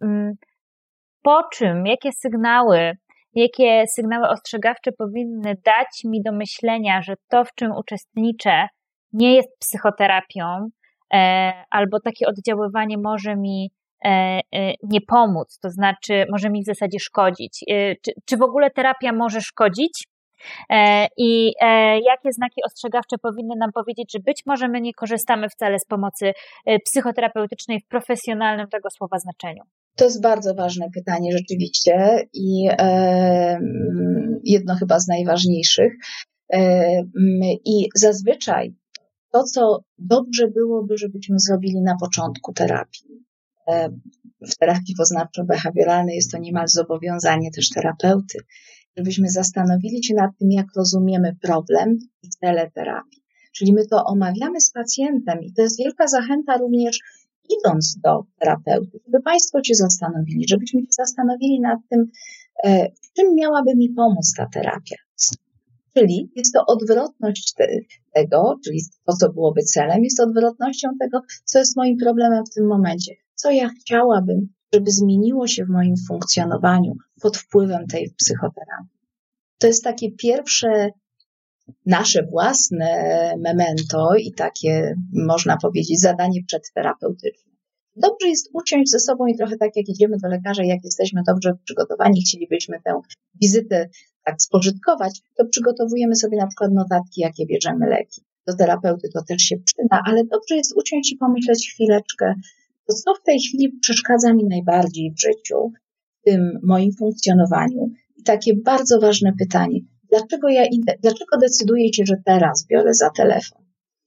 po czym, jakie sygnały, jakie sygnały ostrzegawcze powinny dać mi do myślenia, że to, w czym uczestniczę, nie jest psychoterapią, e, albo takie oddziaływanie może mi e, e, nie pomóc, to znaczy może mi w zasadzie szkodzić. E, czy, czy w ogóle terapia może szkodzić? E, I e, jakie znaki ostrzegawcze powinny nam powiedzieć, że być może my nie korzystamy wcale z pomocy psychoterapeutycznej w profesjonalnym tego słowa znaczeniu? To jest bardzo ważne pytanie rzeczywiście i e, jedno chyba z najważniejszych. E, I zazwyczaj to, co dobrze byłoby, żebyśmy zrobili na początku terapii. W terapii poznawczo-behawioralnej jest to niemal zobowiązanie też terapeuty, żebyśmy zastanowili się nad tym, jak rozumiemy problem i cele terapii. Czyli my to omawiamy z pacjentem i to jest wielka zachęta również idąc do terapeuty, żeby Państwo się zastanowili, żebyśmy się zastanowili nad tym, w czym miałaby mi pomóc ta terapia. Czyli jest to odwrotność tego, czyli to, co byłoby celem, jest odwrotnością tego, co jest moim problemem w tym momencie. Co ja chciałabym, żeby zmieniło się w moim funkcjonowaniu pod wpływem tej psychoterapii. To jest takie pierwsze nasze własne memento i takie, można powiedzieć, zadanie przedterapeutyczne. Dobrze jest usiąść ze sobą i trochę tak jak idziemy do lekarza, jak jesteśmy dobrze przygotowani, chcielibyśmy tę wizytę tak spożytkować, to przygotowujemy sobie na przykład notatki, jakie bierzemy leki. Do terapeuty to też się przyda, ale dobrze jest usiąść i pomyśleć chwileczkę, to co w tej chwili przeszkadza mi najbardziej w życiu, w tym moim funkcjonowaniu. I takie bardzo ważne pytanie, dlaczego ja idę, dlaczego decyduję się, że teraz biorę za telefon?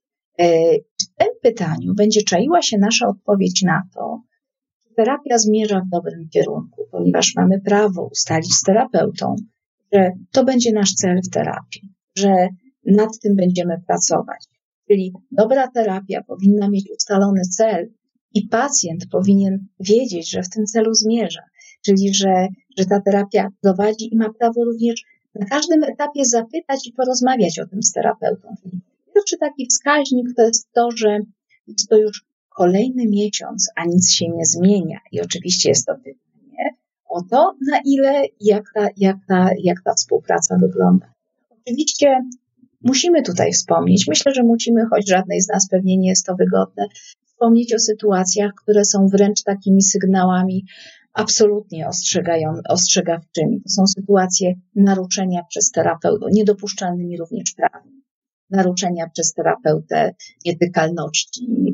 W tym pytaniu będzie czaiła się nasza odpowiedź na to, że terapia zmierza w dobrym kierunku, ponieważ mamy prawo ustalić z terapeutą, że to będzie nasz cel w terapii, że nad tym będziemy pracować. Czyli dobra terapia powinna mieć ustalony cel i pacjent powinien wiedzieć, że w tym celu zmierza, czyli że, że ta terapia prowadzi i ma prawo również na każdym etapie zapytać i porozmawiać o tym z terapeutą. Pierwszy taki wskaźnik to jest to, że jest to już kolejny miesiąc, a nic się nie zmienia. I oczywiście jest to pytanie o to, na ile i jak ta, jak ta, jak ta współpraca wygląda. Oczywiście musimy tutaj wspomnieć, myślę, że musimy, choć żadnej z nas pewnie nie jest to wygodne, wspomnieć o sytuacjach, które są wręcz takimi sygnałami absolutnie ostrzegają, ostrzegawczymi. To są sytuacje naruszenia przez terapeutę, niedopuszczalnymi również prawnie. Naruszenia przez terapeutę nietykalności.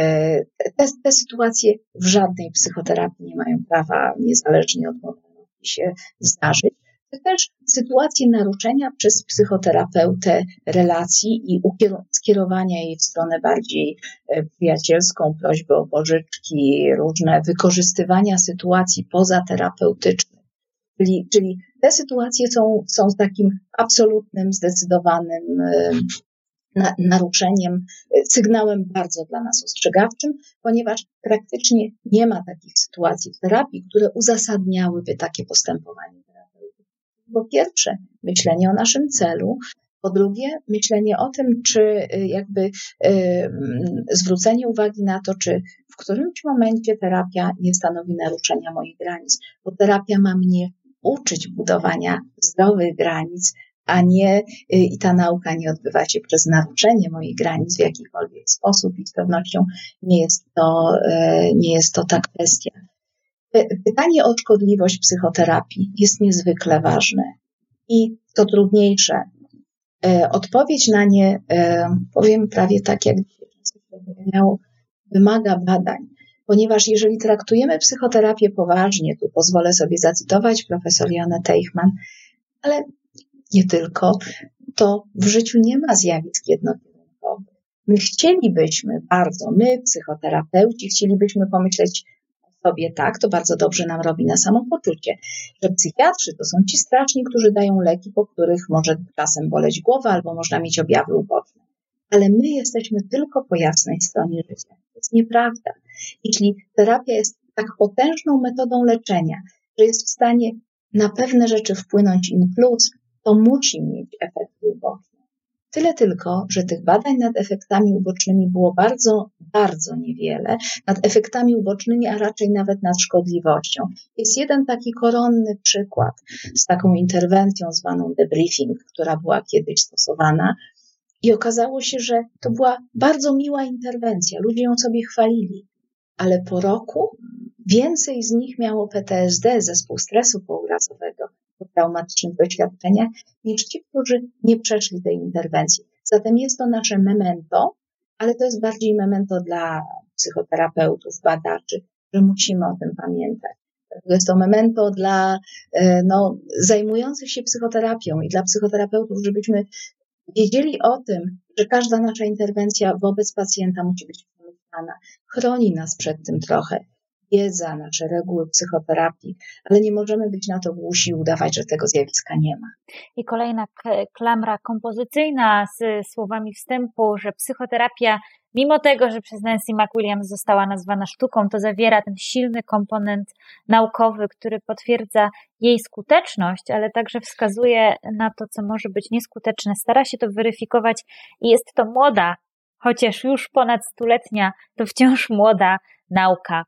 Te, te sytuacje w żadnej psychoterapii nie mają prawa niezależnie od modalności się zdarzyć. To też sytuacje naruszenia przez psychoterapeutę relacji i skierowania jej w stronę bardziej przyjacielską, prośby o pożyczki, różne wykorzystywania sytuacji pozaterapeutycznych. Czyli, czyli te sytuacje są, są takim absolutnym, zdecydowanym na, naruszeniem, sygnałem bardzo dla nas ostrzegawczym, ponieważ praktycznie nie ma takich sytuacji w terapii, które uzasadniałyby takie postępowanie terapeuty. Po pierwsze, myślenie o naszym celu, po drugie, myślenie o tym, czy jakby y, zwrócenie uwagi na to, czy w którymś momencie terapia nie stanowi naruszenia moich granic, bo terapia ma mnie uczyć budowania zdrowych granic, a nie i ta nauka nie odbywa się przez naruszenie moich granic w jakikolwiek sposób i z pewnością nie jest to, nie jest to ta kwestia. Pytanie o szkodliwość psychoterapii jest niezwykle ważne i to trudniejsze. Odpowiedź na nie, powiem prawie tak, jak dzisiaj miało, wymaga badań. Ponieważ jeżeli traktujemy psychoterapię poważnie, tu pozwolę sobie zacytować profesor Joannę Teichmann, ale nie tylko, to w życiu nie ma zjawisk jednokierunkowych. My chcielibyśmy bardzo, my psychoterapeuci, chcielibyśmy pomyśleć o sobie tak, to bardzo dobrze nam robi na samopoczucie, że psychiatrzy to są ci straczni, którzy dają leki, po których może czasem boleć głowa albo można mieć objawy uboczne. Ale my jesteśmy tylko po jasnej stronie życia. To jest nieprawda. Jeśli terapia jest tak potężną metodą leczenia, że jest w stanie na pewne rzeczy wpłynąć in plus, to musi mieć efekty uboczne. Tyle tylko, że tych badań nad efektami ubocznymi było bardzo, bardzo niewiele. Nad efektami ubocznymi, a raczej nawet nad szkodliwością. Jest jeden taki koronny przykład z taką interwencją zwaną debriefing, która była kiedyś stosowana. I okazało się, że to była bardzo miła interwencja. Ludzie ją sobie chwalili. Ale po roku więcej z nich miało P T S D, zespół stresu pourazowego, po traumatycznych doświadczeniach, niż ci, którzy nie przeszli tej interwencji. Zatem jest to nasze memento, ale to jest bardziej memento dla psychoterapeutów, badaczy, że musimy o tym pamiętać. To jest to memento dla no, zajmujących się psychoterapią i dla psychoterapeutów, żebyśmy wiedzieli o tym, że każda nasza interwencja wobec pacjenta musi być przemyślana, chroni nas przed tym trochę. Wiedza, nasze reguły psychoterapii, ale nie możemy być na to głusi i udawać, że tego zjawiska nie ma. I kolejna klamra kompozycyjna z słowami wstępu, że psychoterapia, mimo tego, że przez Nancy McWilliams została nazwana sztuką, to zawiera ten silny komponent naukowy, który potwierdza jej skuteczność, ale także wskazuje na to, co może być nieskuteczne. Stara się to weryfikować i jest to młoda, chociaż już ponad stuletnia, to wciąż młoda nauka.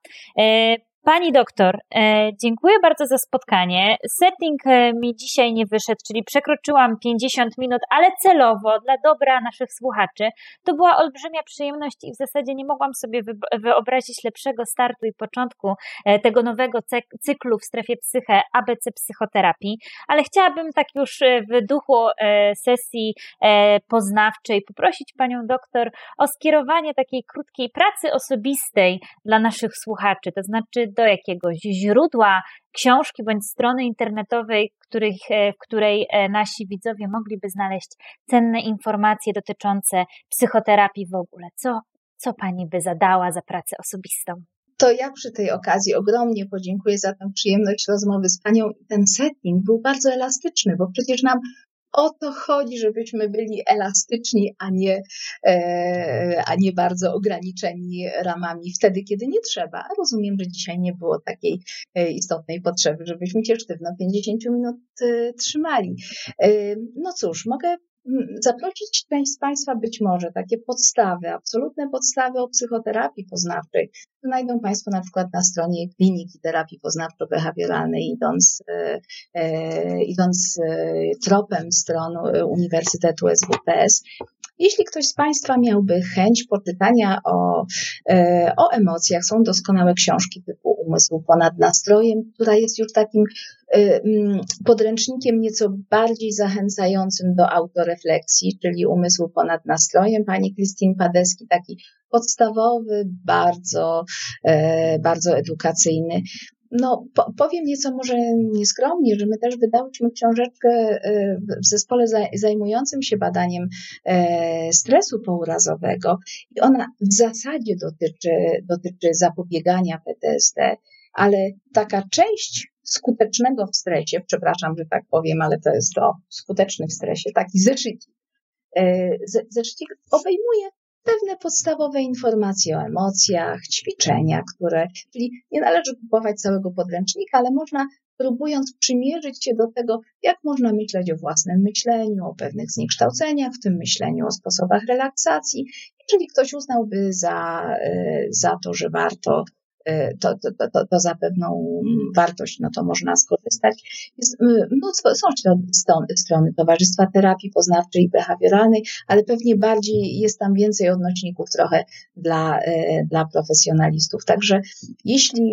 Pani doktor, dziękuję bardzo za spotkanie. Setting mi dzisiaj nie wyszedł, czyli przekroczyłam pięćdziesiąt minut, ale celowo, dla dobra naszych słuchaczy. To była olbrzymia przyjemność i w zasadzie nie mogłam sobie wyobrazić lepszego startu i początku tego nowego cyklu w strefie psyche A B C psychoterapii, ale chciałabym tak już w duchu sesji poznawczej poprosić panią doktor o skierowanie takiej krótkiej pracy osobistej dla naszych słuchaczy, to znaczy do jakiegoś źródła, książki bądź strony internetowej, których, w której nasi widzowie mogliby znaleźć cenne informacje dotyczące psychoterapii w ogóle. Co, co pani by zadała za pracę osobistą? To ja przy tej okazji ogromnie podziękuję za tę przyjemność rozmowy z panią. Ten setting był bardzo elastyczny, bo przecież nam o to chodzi, żebyśmy byli elastyczni, a nie, e, a nie bardzo ograniczeni ramami wtedy, kiedy nie trzeba. A rozumiem, że dzisiaj nie było takiej e, istotnej potrzeby, żebyśmy się sztywno pięćdziesiąt minut e, trzymali. E, no cóż, mogę zaprosić część z Państwa być może takie podstawy, absolutne podstawy o psychoterapii poznawczej. Znajdą Państwo na przykład na stronie Kliniki Terapii Poznawczo-Behawioralnej, idąc, e, e, idąc e, tropem stron Uniwersytetu S W P S. Jeśli ktoś z Państwa miałby chęć poczytania o, e, o emocjach, są doskonałe książki typu Umysł ponad nastrojem, która jest już takim e, podręcznikiem nieco bardziej zachęcającym do autorefleksji, czyli Umysł ponad nastrojem. Pani Christine Padeski, taki podstawowy, bardzo, e, bardzo edukacyjny. No, po, powiem nieco może nieskromnie, że my też wydałyśmy książeczkę w zespole zajmującym się badaniem stresu pourazowego i ona w zasadzie dotyczy, dotyczy zapobiegania P T S D, ale taka część skutecznego w stresie, przepraszam, że tak powiem, ale to jest to skuteczny w stresie, taki zeszycik, zeszycik obejmuje pewne podstawowe informacje o emocjach, ćwiczenia, które, czyli nie należy kupować całego podręcznika, ale można, próbując przymierzyć się do tego, jak można myśleć o własnym myśleniu, o pewnych zniekształceniach w tym myśleniu, o sposobach relaksacji. Jeżeli ktoś uznałby za, za to, że warto To, to, to, to za pewną wartość, no to można skorzystać. Jest, no, są strony, strony Towarzystwa Terapii Poznawczej i Behawioralnej, ale pewnie bardziej jest tam więcej odnośników trochę dla, dla profesjonalistów. Także jeśli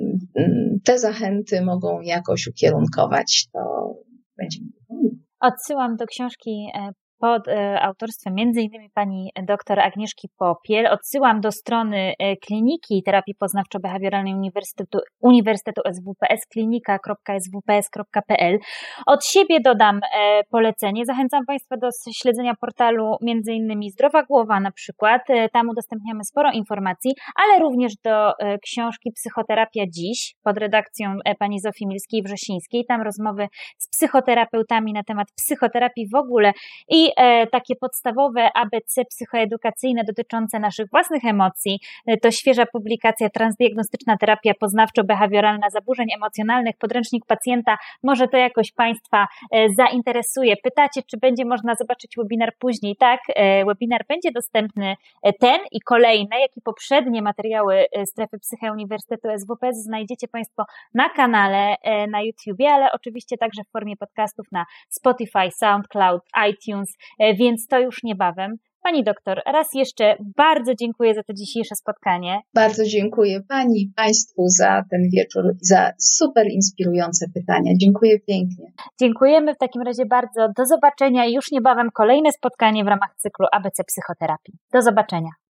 te zachęty mogą jakoś ukierunkować, to będzie mi. Odsyłam do książki pod autorstwem między innymi pani dr Agnieszki Popiel. Odsyłam do strony Kliniki Terapii Poznawczo-Behawioralnej Uniwersytetu, Uniwersytetu S W P S, klinika kropka s w p s kropka p l. Od siebie dodam polecenie. Zachęcam Państwa do śledzenia portalu między innymi Zdrowa Głowa na przykład. Tam udostępniamy sporo informacji, ale również do książki Psychoterapia Dziś pod redakcją pani Zofii Milskiej-Wrzesińskiej. Tam rozmowy z psychoterapeutami na temat psychoterapii w ogóle i takie podstawowe A B C psychoedukacyjne dotyczące naszych własnych emocji. To świeża publikacja Transdiagnostyczna terapia poznawczo-behawioralna zaburzeń emocjonalnych, podręcznik pacjenta. Może to jakoś Państwa zainteresuje. Pytacie, czy będzie można zobaczyć webinar później? Tak, webinar będzie dostępny, ten i kolejne, jak i poprzednie materiały Strefy Psyche Uniwersytetu S W P S znajdziecie Państwo na kanale na YouTubie, ale oczywiście także w formie podcastów na Spotify, SoundCloud, iTunes, więc to już niebawem. Pani doktor, raz jeszcze bardzo dziękuję za to dzisiejsze spotkanie. Bardzo dziękuję Pani i Państwu za ten wieczór i za super inspirujące pytania. Dziękuję pięknie. Dziękujemy w takim razie bardzo. Do zobaczenia i już niebawem kolejne spotkanie w ramach cyklu A B C Psychoterapii. Do zobaczenia.